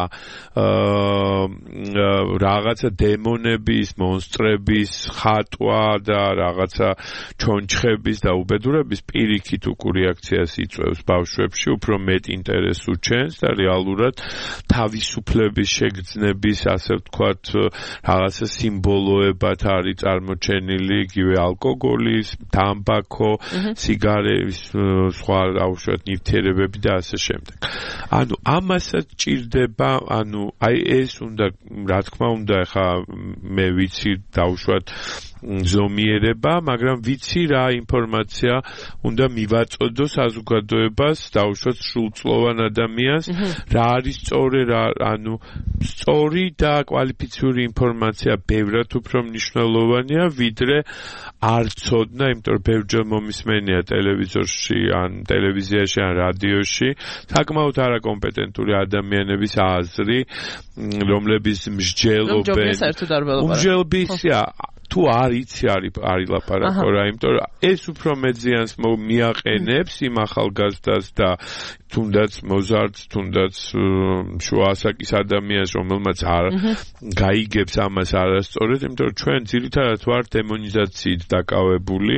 რაღაცა დემონების, მონსტრების ხატვა და რაღაცა ჩონჩხების და უბედურების პირიქით უკუ რეაქციას იწვევს ბავშვებში, უფრო მეტ ინტერესს უჩენს და რეალურად თავისუფლების შეგრძნების, ასე ვთქვათ, რაღაცა სიმბოლოებად არის წარმოჩენილი იგივე ალკოგოლის, თამბაქო, სიგარეტის, სხვა უშუალოდ ნივთიერებები და ასე შემდეგ. ანუ ამასაც ჭირდება, ანუ აი ეს უნდა, რა თქმა უნდა, ეხა მე ვიცი დაუშვათ ზომიერება, მაგრამ ვიცი რა ინფორმაცია უნდა მივაწოდო საზოგადოებას, დაუშვათ სრულწლოვან ადამიანს, რა არის სწორი, რა, ანუ სწორი და კვალიფიციური ინფორმაცია ბევრად უფრო მნიშვნელოვანია, ვიდრე არ ცოდნა, იმიტომ რომ ბევრჯერ მომისმენია ტელევიზორში, ან ტელევიზიაში, ან რადიოში, საკმაოდ არაკომპეტენტური ადამიანების აზრი, რომლებიც მსჯელობენ, უმსჯელობისია თუ არ იცი არის არის ლაპარაკო რა, იმიტომ რომ ეს უფრო მეძიანს მიაყენებს იმ ახალგაზრდას და თუნდაც მოზარდს, თუნდაც შუა ასაკის ადამიანს, რომელმაც არ გაიგებს ამას არასწორად, იმიტომ რომ ჩვენ ძირითადად ვართ დემონიზაციით დაკავებული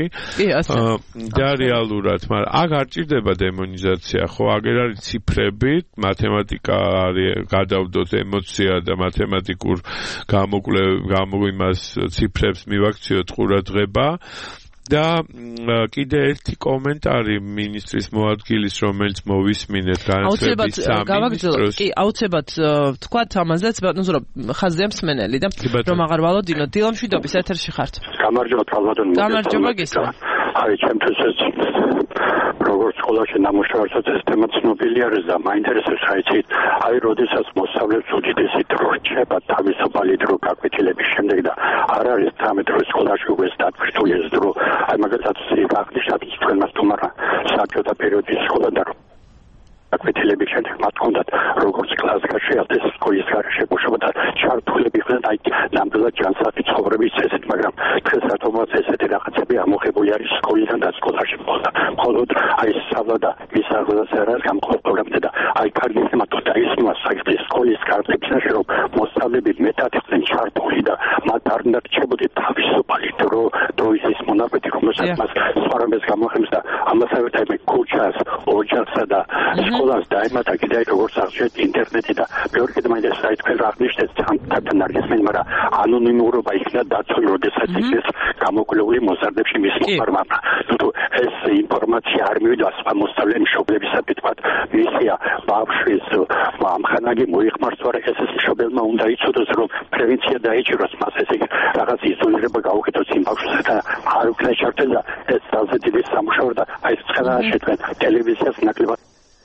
და რეალურად, მაგრამ აქ არ ჭირდება დემონიზაცია, ხო, აგერ არის ციფრები, მათემატიკა არის, გადავდოთ ემოცია და მათემატიკურ გამოკვლევ გამოვიმას ციფრებს მივაქციოთ ყურადღება და კიდე ერთი კომენტარი ministris მოადგილის, რომელიც მოვისმინეთ განათლების სამინისტროს.
კი, აუცილებლად თქვათ ამაზეც, ბატონო ზურაბ, ხაზია მსმენელი და რომ აღარ ვალოდინოთ. დილა მშვიდობის ეთერში ხართ.
გამარჯობა თალბატონო.
გამარჯობა გისმენთ.
აი, ჩემთვის ეს როგორც სკოლაში ნამუშევარსაც ეს თემა ცნობილი არის და მაინტერესებს აიცით, აი, როდესაც მოსწავლეებს უდიდესი დრო რჩება თავისუფალი დრო გაკვეთილების შემდეგ და არ არის თამეთ დრო სკოლაში უეს დათვირთული ეს დრო, აი, მაგალითად აღნიშნავთ თქვენმა თუმარა საბჭოთა პერიოდის სკოლა და გაკვეთილების შემდეგ მათ ჰქონდათ როგორც კლასში, ასე სკოლის გარშე ბავშვებთან ჩართულები ხდნენ, აი, ნამდვილად ჯანსაღი ცხოვრების წესით, მაგრამ დღეს რატომაც ესეთი რაღაცები ამოღებული არის სკოლიდან და სკოლაში მხოლოდ მხოლოდ აი სწავლა და მისაღებელს არ არის გამყოფილებული და აი კარგი თემატო და ის მას საერთოდ სკოლის კარგებსაში რომ მოსწავლეები მეტად იყვნენ ჩართული და მათ არ უნდა რჩებოდნენ თავისუფალი დრო, დროის ის მონაკვეთი, რომელსაც მას სხვა რამეს გამოხმის და ამასთან ერთად მე ქუჩას, ოჯახსა და სკოლას დაემატა კიდე როგორც აღნიშნეთ ინტერნეტი და მეორე კიდე მაინტერესებს აი თქვენ რა აღნიშნეთ თანთან არ გესმენთ, მაგრამ ანონიმურობა იქნა დაცული, როდესაც ის გამოკვლეული მოზარდებში მის მოყარმა. თუ ეს ინფორმაცია არ მივიდა სხვა მოსწავლე მშობლებისადმი თქვა მისია ბავშვის ამხანაგი მოიხმარს, ვარ ეს ეს მშობელმა უნდა იცოდოს რომ პრევენცია დაიჭიროს მას, ესე იგი რაღაც იზოლირება გაუკეთოს იმ ბავშვს და არ უკნა ჩართել და ეს ძალზე დიდი სამუშაო და აი ცხელა შეთქვენ ტელევიზიას ნაკლებად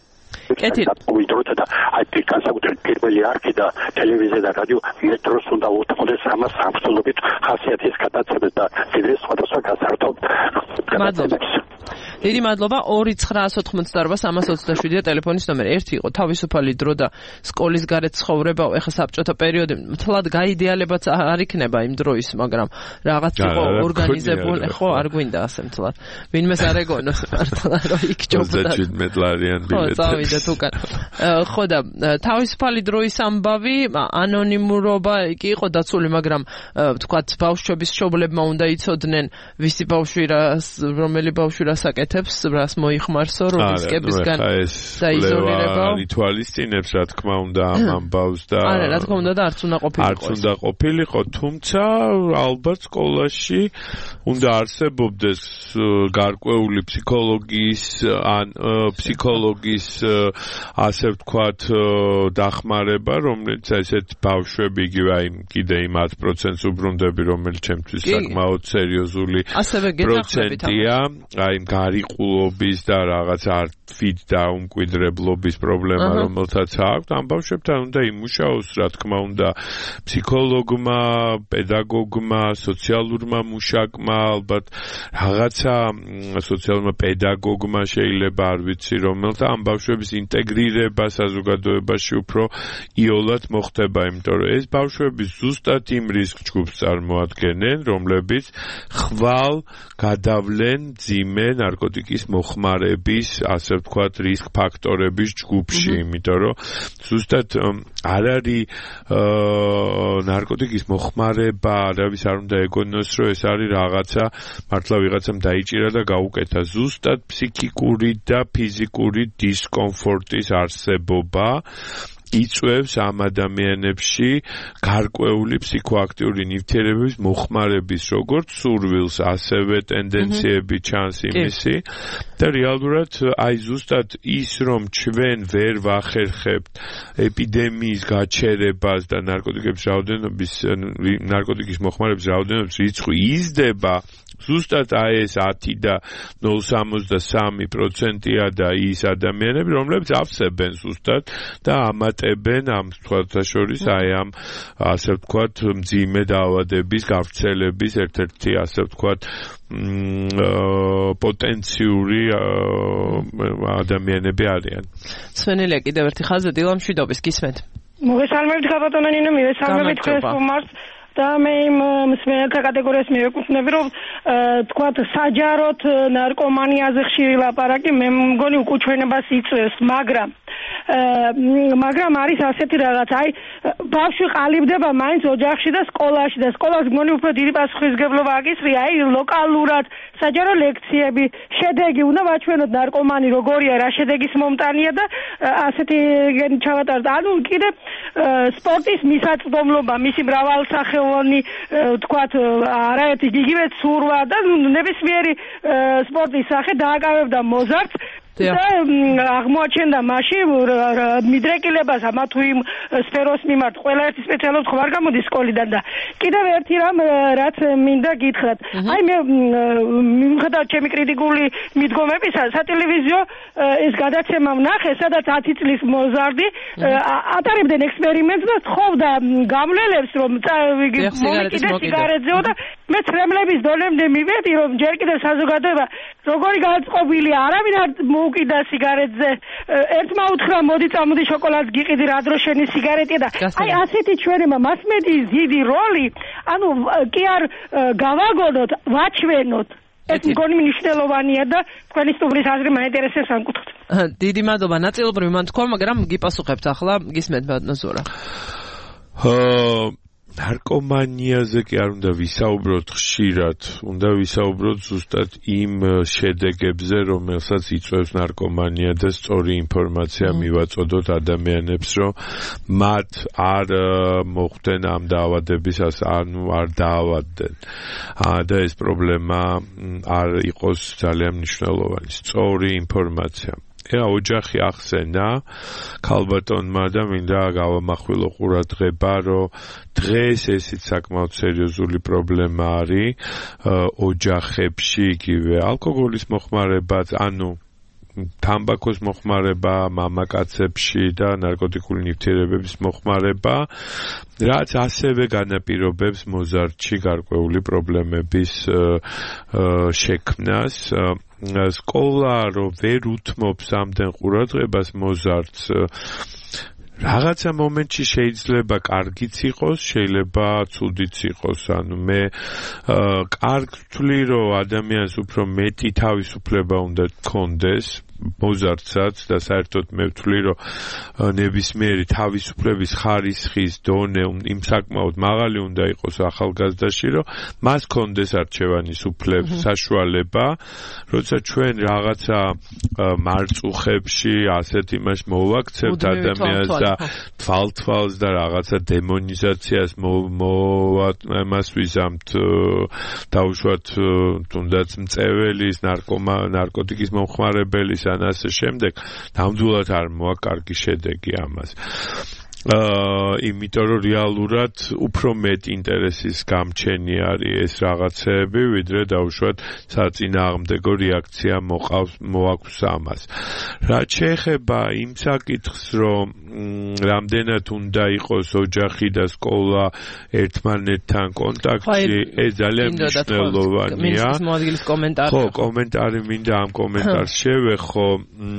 კეთილ უიდროთა და აი განსაკუთრებით პირველი არქი და ტელევიზია და რადიო მეტროს უნდა უთმოდეს ამას სამწუხაროდ ხასიათის გადაცემას და კიდევ სხვადასხვა გასართობ გადაცემებს.
დიდი მადლობა. ორი ცხრაას ოთხმოცდაარბა სამას ოცდაშვიდია ტელეფონის ნომერი. ერთი იყო თავისუფალი დრო და სკოლის გარეთ ცხოვრება, ეხლა საბჭოთა პერიოდი მთლად გაიდეალებაც არ იქნება იმ დროის, მაგრამ რაღაც იყო ორგანიზებული, ხო, არ გვინდა ასე მთლად. ვინმეს არ ეგონოს მართლა რომ იქ ჯობდა.
ოცდაშვიდ ლარიან ბილეთი.
და თუკან ხო და თავისუფალი დროის ამბავი, ანონიმურობა კი იყო დაცული, მაგრამ თქვათ ბავშვების მშობლებმა უნდა იცოდნენ ვისი ბავშვი რას, რომელი ბავშვი რას აკეთებს, რას მოიხმარსო, რომისკებისგან დაიზოლირება.
ითვალისწინებს რა თქმა უნდა ამ ამბავს და
არა, რა თქმა უნდა და არც უნდა ყოფილიყო.
არც უნდა ყოფილიყო, თუმცა ალბათ სკოლაში უნდა არსებობდეს გარკვეული ფსიქოლოგიის ან ფსიქოლოგის ასე ვთქვათ დახმარება, რომელიც ესეთ ბავშვები იგივე აი კიდე იმ ათ პროცენტს უბრუნდები, რომელიც ჩემთვის საკმაოდ სერიოზული პროცენტია, აი გარიყულობის და რაღაც არტფით და უმკვიდრებლობის პრობლემა, რომელთაც აქვს, ამ ბავშვებთან უნდა იმუშაოს, რა თქმა უნდა, ფსიქოლოგმა, პედაგოგმა, სოციალურმა მუშაკმა, ალბათ რაღაცა სოციალურმა პედაგოგმა შეიძლება არ ვიცი, რომელთა ამ ბავშვების ინტეგრირება საზოგადოებაში უფრო იოლად მოხდება, იმიტომ რომ ეს ბავშვები ზუსტად იმ რისკ ჯგუფს წარმოადგენენ, რომლებიც ხვალ გადავლენ ძიმე ნარკოტიკის მოხმარების, ასე ვთქვათ, რისკ ფაქტორების ჯგუფში, იმიტომ რომ ზუსტად არ არის ნარკოტიკის მოხმარება, არავის არ უნდა ეგონოს, რომ ეს არის რაღაცა მართლა ვიღაცამ დაიჭირა და გაუკეთა. ზუსტად ფსიქიკური და ფიზიკური დისკომფორტის არსებობა იწვევს ამ ადამიანებში გარკვეული ფსიქოაქტიური ნივთიერებების მოხმარების როგორც სურვილს, ასევე ტენდენციები ჩანს იმისი და რეალურად აი ზუსტად ის რომ ჩვენ ვერ ვახერხებთ ეპიდემიის გაჩერებას და ნარკოტიკების რაოდენობის ნარკოტიკის მოხმარების რაოდენობის რიცხვი იზრდება ზუსტად აი ეს ათი და ნული სამოცდა სამი პროცენტია და ის ადამიანები, რომლებიც ავსებენ ზუსტად და ამატებენ ამ სხვადასხვა აი ამ ასე ვთქვათ მძიმე დაავადების გავრცელების ერთ-ერთი ასე ვთქვათ პოტენციური ადამიანები არიან.
სვენელია კიდევ ერთი ხაზი დილამ შვიდობის გისმენთ.
მოგესალმებით გაბატონო ნინო, მივესალმებით თქვენს სტუმარს. და მე იმ მსმენელთა კატეგორიას მივეკუთვნები, რომ თქვათ საჯაროდ ნარკომანიაზე ხშირი ლაპარაკი მე მგონი უკუჩვენებას იწვევს, მაგრამ მაგრამ არის ასეთი რაღაც, აი ბავშვი ყალიბდება მაინც ოჯახში და სკოლაში და სკოლას მგონი უფრო დიდი პასუხისმგებლობა აკისრია, აი ლოკალურად საჯარო ლექციები, შედეგი უნდა ვაჩვენოთ ნარკომანი როგორია, რა შედეგის მომტანია და ასეთი ჩავატაროთ. ანუ კიდე სპორტის მისაწვდომლობა, მისი მრავალსახეობანი, თქვათ, არაერთი იგივე ცურვა და ნებისმიერი სპორტის სახე დააკავებდა მოზარდს და აღმოაჩენდა მასში მიდრეკილებას ამა თუ იმ სფეროს მიმართ ყველა ერთი სპეციალობით ხوار გამოდის სკოლიდან და კიდევ ერთი რამ რაც მინდა გითხრათ. აი მე მიუხედავად ჩემი კრიტიკული მიდგომებისა, სატელევიზიო ეს გადაცემა ვნახე, სადაც ათი წლის მოზარდი ატარებდნენ ექსპერიმენტს და თხოვდა გამლელებს, რომ მომიკიდეს სიგარეტზეო და მე ცრემლების დონემდე მივედი, რომ ჯერ კიდევ საზოგადოება როგორი გაწყობილი, არავინ არ უკიდა სიგარეტზე. ერთმა უთხრა მოდი წამოდი შოკოლადს გიყიდი, რა დრო შენი სიგარეტია და აი ასეთი ჩვენება მასმედიის დიდი როლი, ანუ კი არ გავაგონოთ, ვაჩვენოთ. ეს მგონი მნიშვნელოვანია და თქვენი სტუმრის აზრი მაინტერესებს ამ კუთხით.
დიდი მადლობა. ნაწილობრივ მან თქვა, მაგრამ გიპასუხებთ ახლა, გისმენთ ბატონო ზურა.
ნარკომანიაზე კი არ უნდა ვისაუბროთ ხშირად, უნდა ვისაუბროთ ზუსტად იმ შედეგებზე, რომელსაც იწვევს ნარკომანია და სწორი ინფორმაცია მივაწოდოთ ადამიანებს, რომ მათ არ მოხვდნენ ამ დაავადების, ანუ არ დაავადდნენ. და ეს პრობლემა არ იყოს ძალიან მნიშვნელოვანი. სწორი ინფორმაცია. ეხლა ოჯახი ახსენა ქალბატონმა და მინდა გავამახვილო ყურადღება, რომ დღეს ესეც საკმაოდ სერიოზული პრობლემა არის ოჯახებში, იგივე ალკოჰოლის მოხმარებაც, ანუ თამბაქოს მოხმარება მამაკაცებში და ნარკოტიკული ნივთიერებების მოხმარება, რაც ასევე განაპირობებს მოზარდში გარკვეული პრობლემების შექმნას. სკოლა რომ ვერ უთმობს ამდენ ყურადღებას მოზარდს, რაღაცა მომენტში შეიძლება კარგიც იყოს, შეიძლება ცუდიც იყოს. ანუ მე კარგ ვთვლი, რომ ადამიანს უფრო მეტი თავისუფლება უნდა ჰქონდეს მოზარდსაც და საერთოდ მე ვთვლი, რომ ნებისმიერი თავისუფლების ხარისხის დონე იმ საკმაოდ მაღალი უნდა იყოს ახალგაზრდაში, რომ მას ჰქონდეს არჩევანის უფლება, საშუალება, როცა ჩვენ რაღაცა მარწუხებში ასეთ იმას მოვაქცევთ ადამიანს და თვალთვალს და რაღაცა დემონიზაციას მოვამას ვიზამთ, დაუშვათ თუნდაც მწეველის, ნარკოტიკის მომხმარებელის ან ასე შემდეგ, ნამდვილად არ მოაქვს კარგი შედეგი ამას. აა იმიტომ რომ რეალურად უფრო მეტ ინტერესის გამჩენი არის ეს რაღაცეები, ვიდრე დაუშვათ საწინააღმდეგო რეაქცია მოყავს მოაქვს ამას. რაც შეეხება იმ საკითხს, რომ რამდენად უნდა იყოს ოჯახი და სკოლა ერთმანეთთან კონტაქტში, ეს ძალიან მნიშვნელოვანია.
მინისტრის მოადგილის კომენტარი.
ხო, კომენტარი მინდა ამ კომენტარს შევეხო.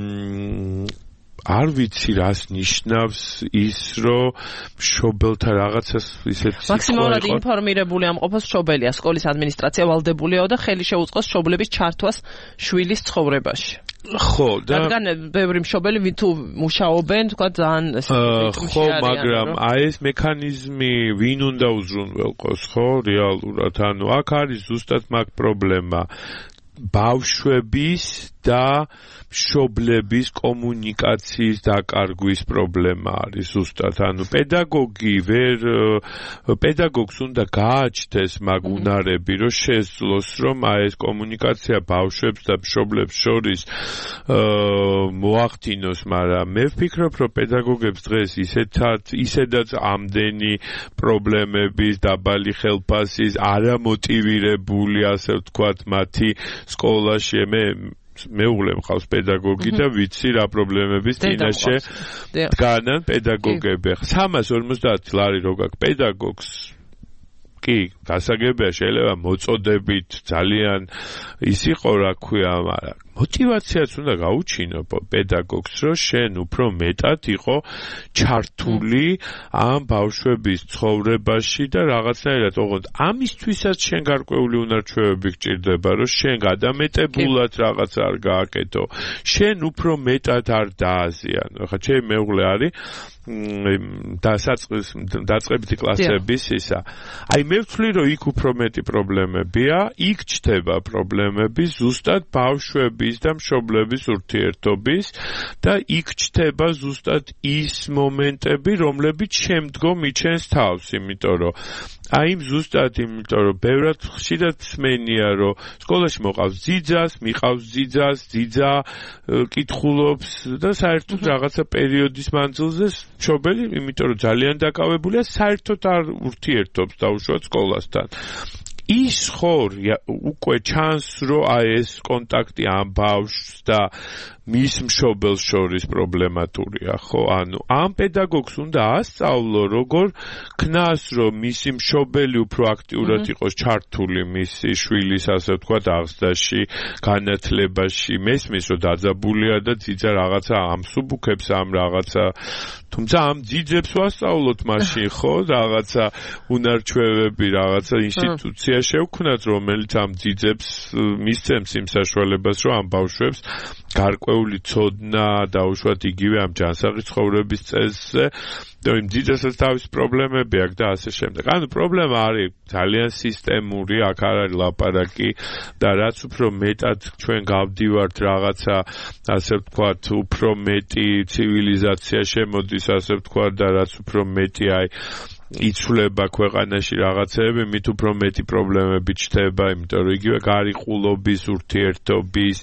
არ ვიცი რას ნიშნავს ის, რომ მშობელთა რაღაცას ისეთ
მაქსიმალურად ინფორმირებული ამყოფოს მშობელია, სკოლის ადმინისტრაცია ვალდებულიაო და ხელი შეუწყოს მშობლების ჩართვას შვილის ცხოვრებაში.
ხო, და
რადგან ბევრი მშობელი თუ მუშაობენ, თქვა ძალიან
ხო, მაგრამ აი ეს მექანიზმი ვინ უნდა უზრუნველყოს, ხო, რეალურად, ანუ აქ არის ზუსტად მაგ პრობლემა. ბავშვების და მშობლების კომუნიკაციის დაკარგვის პრობლემა არის ზუსტად. ანუ პედაგოგი ვერ პედაგოგს უნდა გააჩნდეს მაგ უნარები, რომ შესძლოს, რომ აი ეს კომუნიკაცია ბავშვებს და მშობლებს შორის მოახდინოს, მაგრამ მე ვფიქრობ, რომ პედაგოგებს დღეს ისედაც ისედაც ამდენი პრობლემების, დაბალი ხელფასის, არამოტივირებული, ასე ვთქვათ, მათი სკოლაში მე მეუღლე მყავს პედაგოგი და ვიცი რა პრობლემების წინაშე დგანან პედაგოგები. სამას ორმოცდაათი ლარი რო გაქვს პედაგოგს კი, გასაგებია, შეიძლება მოწოდებით ძალიან ის იყო, რა ქვია, მაგრამ მოტივაციაც უნდა გაუჩინო პედაგოგს, რომ შენ უფრო მეტად იყო ჩართული ამ ბავშვების ცხოვრებაში და რაღაცნაირად, ოღონდ ამისთვისაც შენ გარკვეული უნარჩვევები გჭირდება, რომ შენ გადამეტებულად რაღაც არ გააკეთო, შენ უფრო მეტად არ დააზიანო. ხა ჩემი მეუღლე არის დაწყებითი კლასების ისა. აი მე ვთვლი, რომ იქ უფრო მეტი პრობლემებია, იქ ჩდება პრობლემები ზუსტად ბავშვების და მშობლების ურთიერთობის და იქ ჩდება ზუსტად ის მომენტები, რომლებიც შემდგომ იჩენს თავს, იმიტომ რომ აი ზუსტად იმიტომ რომ ბევრად ხშირად სმენია, რომ სკოლაში მოყავს ძიძას, მიყავს ძიძას, ძიძა კითხულობს და საერთოდ რაღაცა პერიოდის მანძილზე მშობელი, იმიტომ რომ ძალიან დაკავებულია, საერთოდ არ ურთიერთობს დაუშვათ სკოლასთან. ის ხო უკვე ჩანს, რომ აი ეს კონტაქტი ამ ბავშვს და მის მშობელს შორის პრობლემატურია, ხო? ანუ ამ პედაგოგს უნდა ასწავლო, როგორ ქნას, რომ მისი მშობელი უფრო აქტიურად იყოს ჩართული მისი შვილის, ასე ვთქვათ, აღზრდაში, განათლებაში. მესმის, რომ დაძაბულია და ძიძა რაღაცა ამსუბუქებს ამ რაღაცა, თუმცა ამ ძიძებს ვასწავლოთ მაშინ, ხო? რაღაცა უნარჩვევები, რაღაცა ინსტიტუცია შევქმნათ, რომელიც ამ ძიძებს მისცემს იმ საშუალებას, რომ ამ ბავშვებს გარკვეული ცოდნა დაუშვათ იგივე ამ ჯანსაღი ცხოვრების წესზე, და იმ ძიძასაც თავის პრობლემები აქვს და ასე შემდეგ. ანუ პრობლემა არის ძალიან სისტემური, აქ არ არის ლაპარაკი და რაც უფრო მეტად ჩვენ გავდივართ რაღაცა, ასე ვთქვათ, უფრო მეტი ცივილიზაცია შემოდის, ასე ვთქვათ, და რაც უფრო მეტი აი იცვლება ქვეყანაში რაღაცეები, მით უფრო მეტი პრობლემები ჩნდება, იმიტომ რომ იგივე გარიყულობის, ურთიერთობის,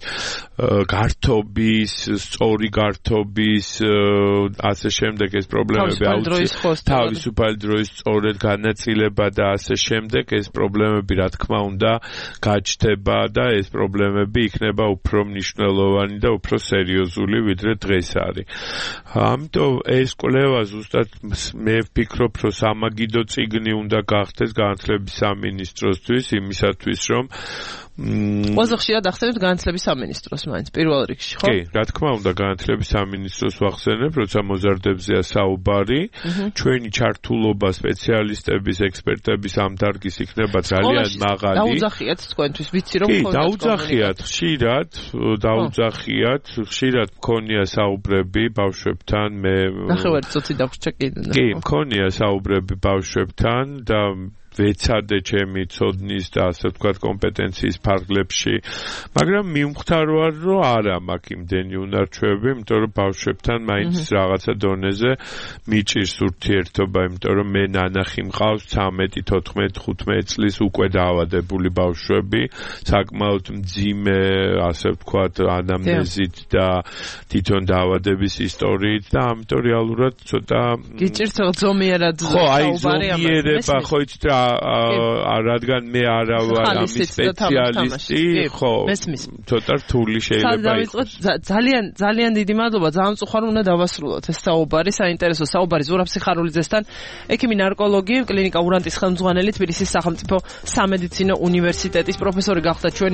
გართობის, სწორი გართობის, ასე შემდეგ ეს პრობლემები აუცილებლად თავისუფალი დროის სწორედ განაწილება და ასე შემდეგ ეს პრობლემები რა თქმა უნდა გაჩნდება და ეს პრობლემები იქნება უფრო მნიშვნელოვანი და უფრო სერიოზული ვიდრე დღეს არის. ამიტომ ეს კვლევა ზუსტად მე ვფიქრობ, რომ სამაგიდო წიგნი უნდა გახდეს განათლების სამინისტროსთვის, იმისათვის რომ
ყველაზე ხშირად ახსენებთ განათლების სამინისტროს მაინც პირველ რიგში, ხო?
კი, რა თქმა უნდა, განათლების სამინისტროს ვახსენებ, როცა მოზარდებზეა საუბარი, ჩვენი ჩართულობა სპეციალისტების, ექსპერტების ამ დარგის იქნება ძალიან მაღალი.
დაუძახიათ თქვენთვის, ვიცი რომ
მქონდა. კი, დაუძახიათ, ხშირად, დაუძახიათ, ხშირად მქონია საუბრები ბავშვებთან, მე
ნახევარი წუთი დავრჩა კიდე.
კი, მქონია საუბრები ბავშვებთან და ვეცადე ჩემი ცოდნის და ასე ვთქვათ კომპეტენციის ფარგლებში, მაგრამ მივხვდარ ვარ, რომ არა მაქვს იმდენი უნარჩვევები, იმიტომ რომ ბავშვებთან მაინც რაღაცა დონეზე მიჭირს ურთიერთობა, იმიტომ რომ მე ნანახი მყავს ცამეტი, თოთხმეტი, ხუთმეტი წლის უკვე დაავადებული ბავშვები, საკმაოდ მძიმე, ასე ვთქვათ, ანამნეზით და თვითონ დაავადების ისტორიით და ამიტომ რეალურად ცოტა
გიჭირთ ზომიერად
საუბარი ამაზე. ხო იცით რა, რადგან მე არა ვარ ამის სპეციალისტი, ხო, ცოტა რთული შეიძლება
იყოს. ძალიან ძალიან დიდი მადლობა, ძალიან მწუხარ უნდა დავასრულოთ ეს საუბარი, საინტერესო საუბარი ზურაბ სიხარულიძესთან, ექიმი ნარკოლოგი, კლინიკა ურანტის ხელმძღვანელი, თბილისის სახელმწიფო სამედიცინო უნივერსიტეტის პროფესორი გახდა ჩვენ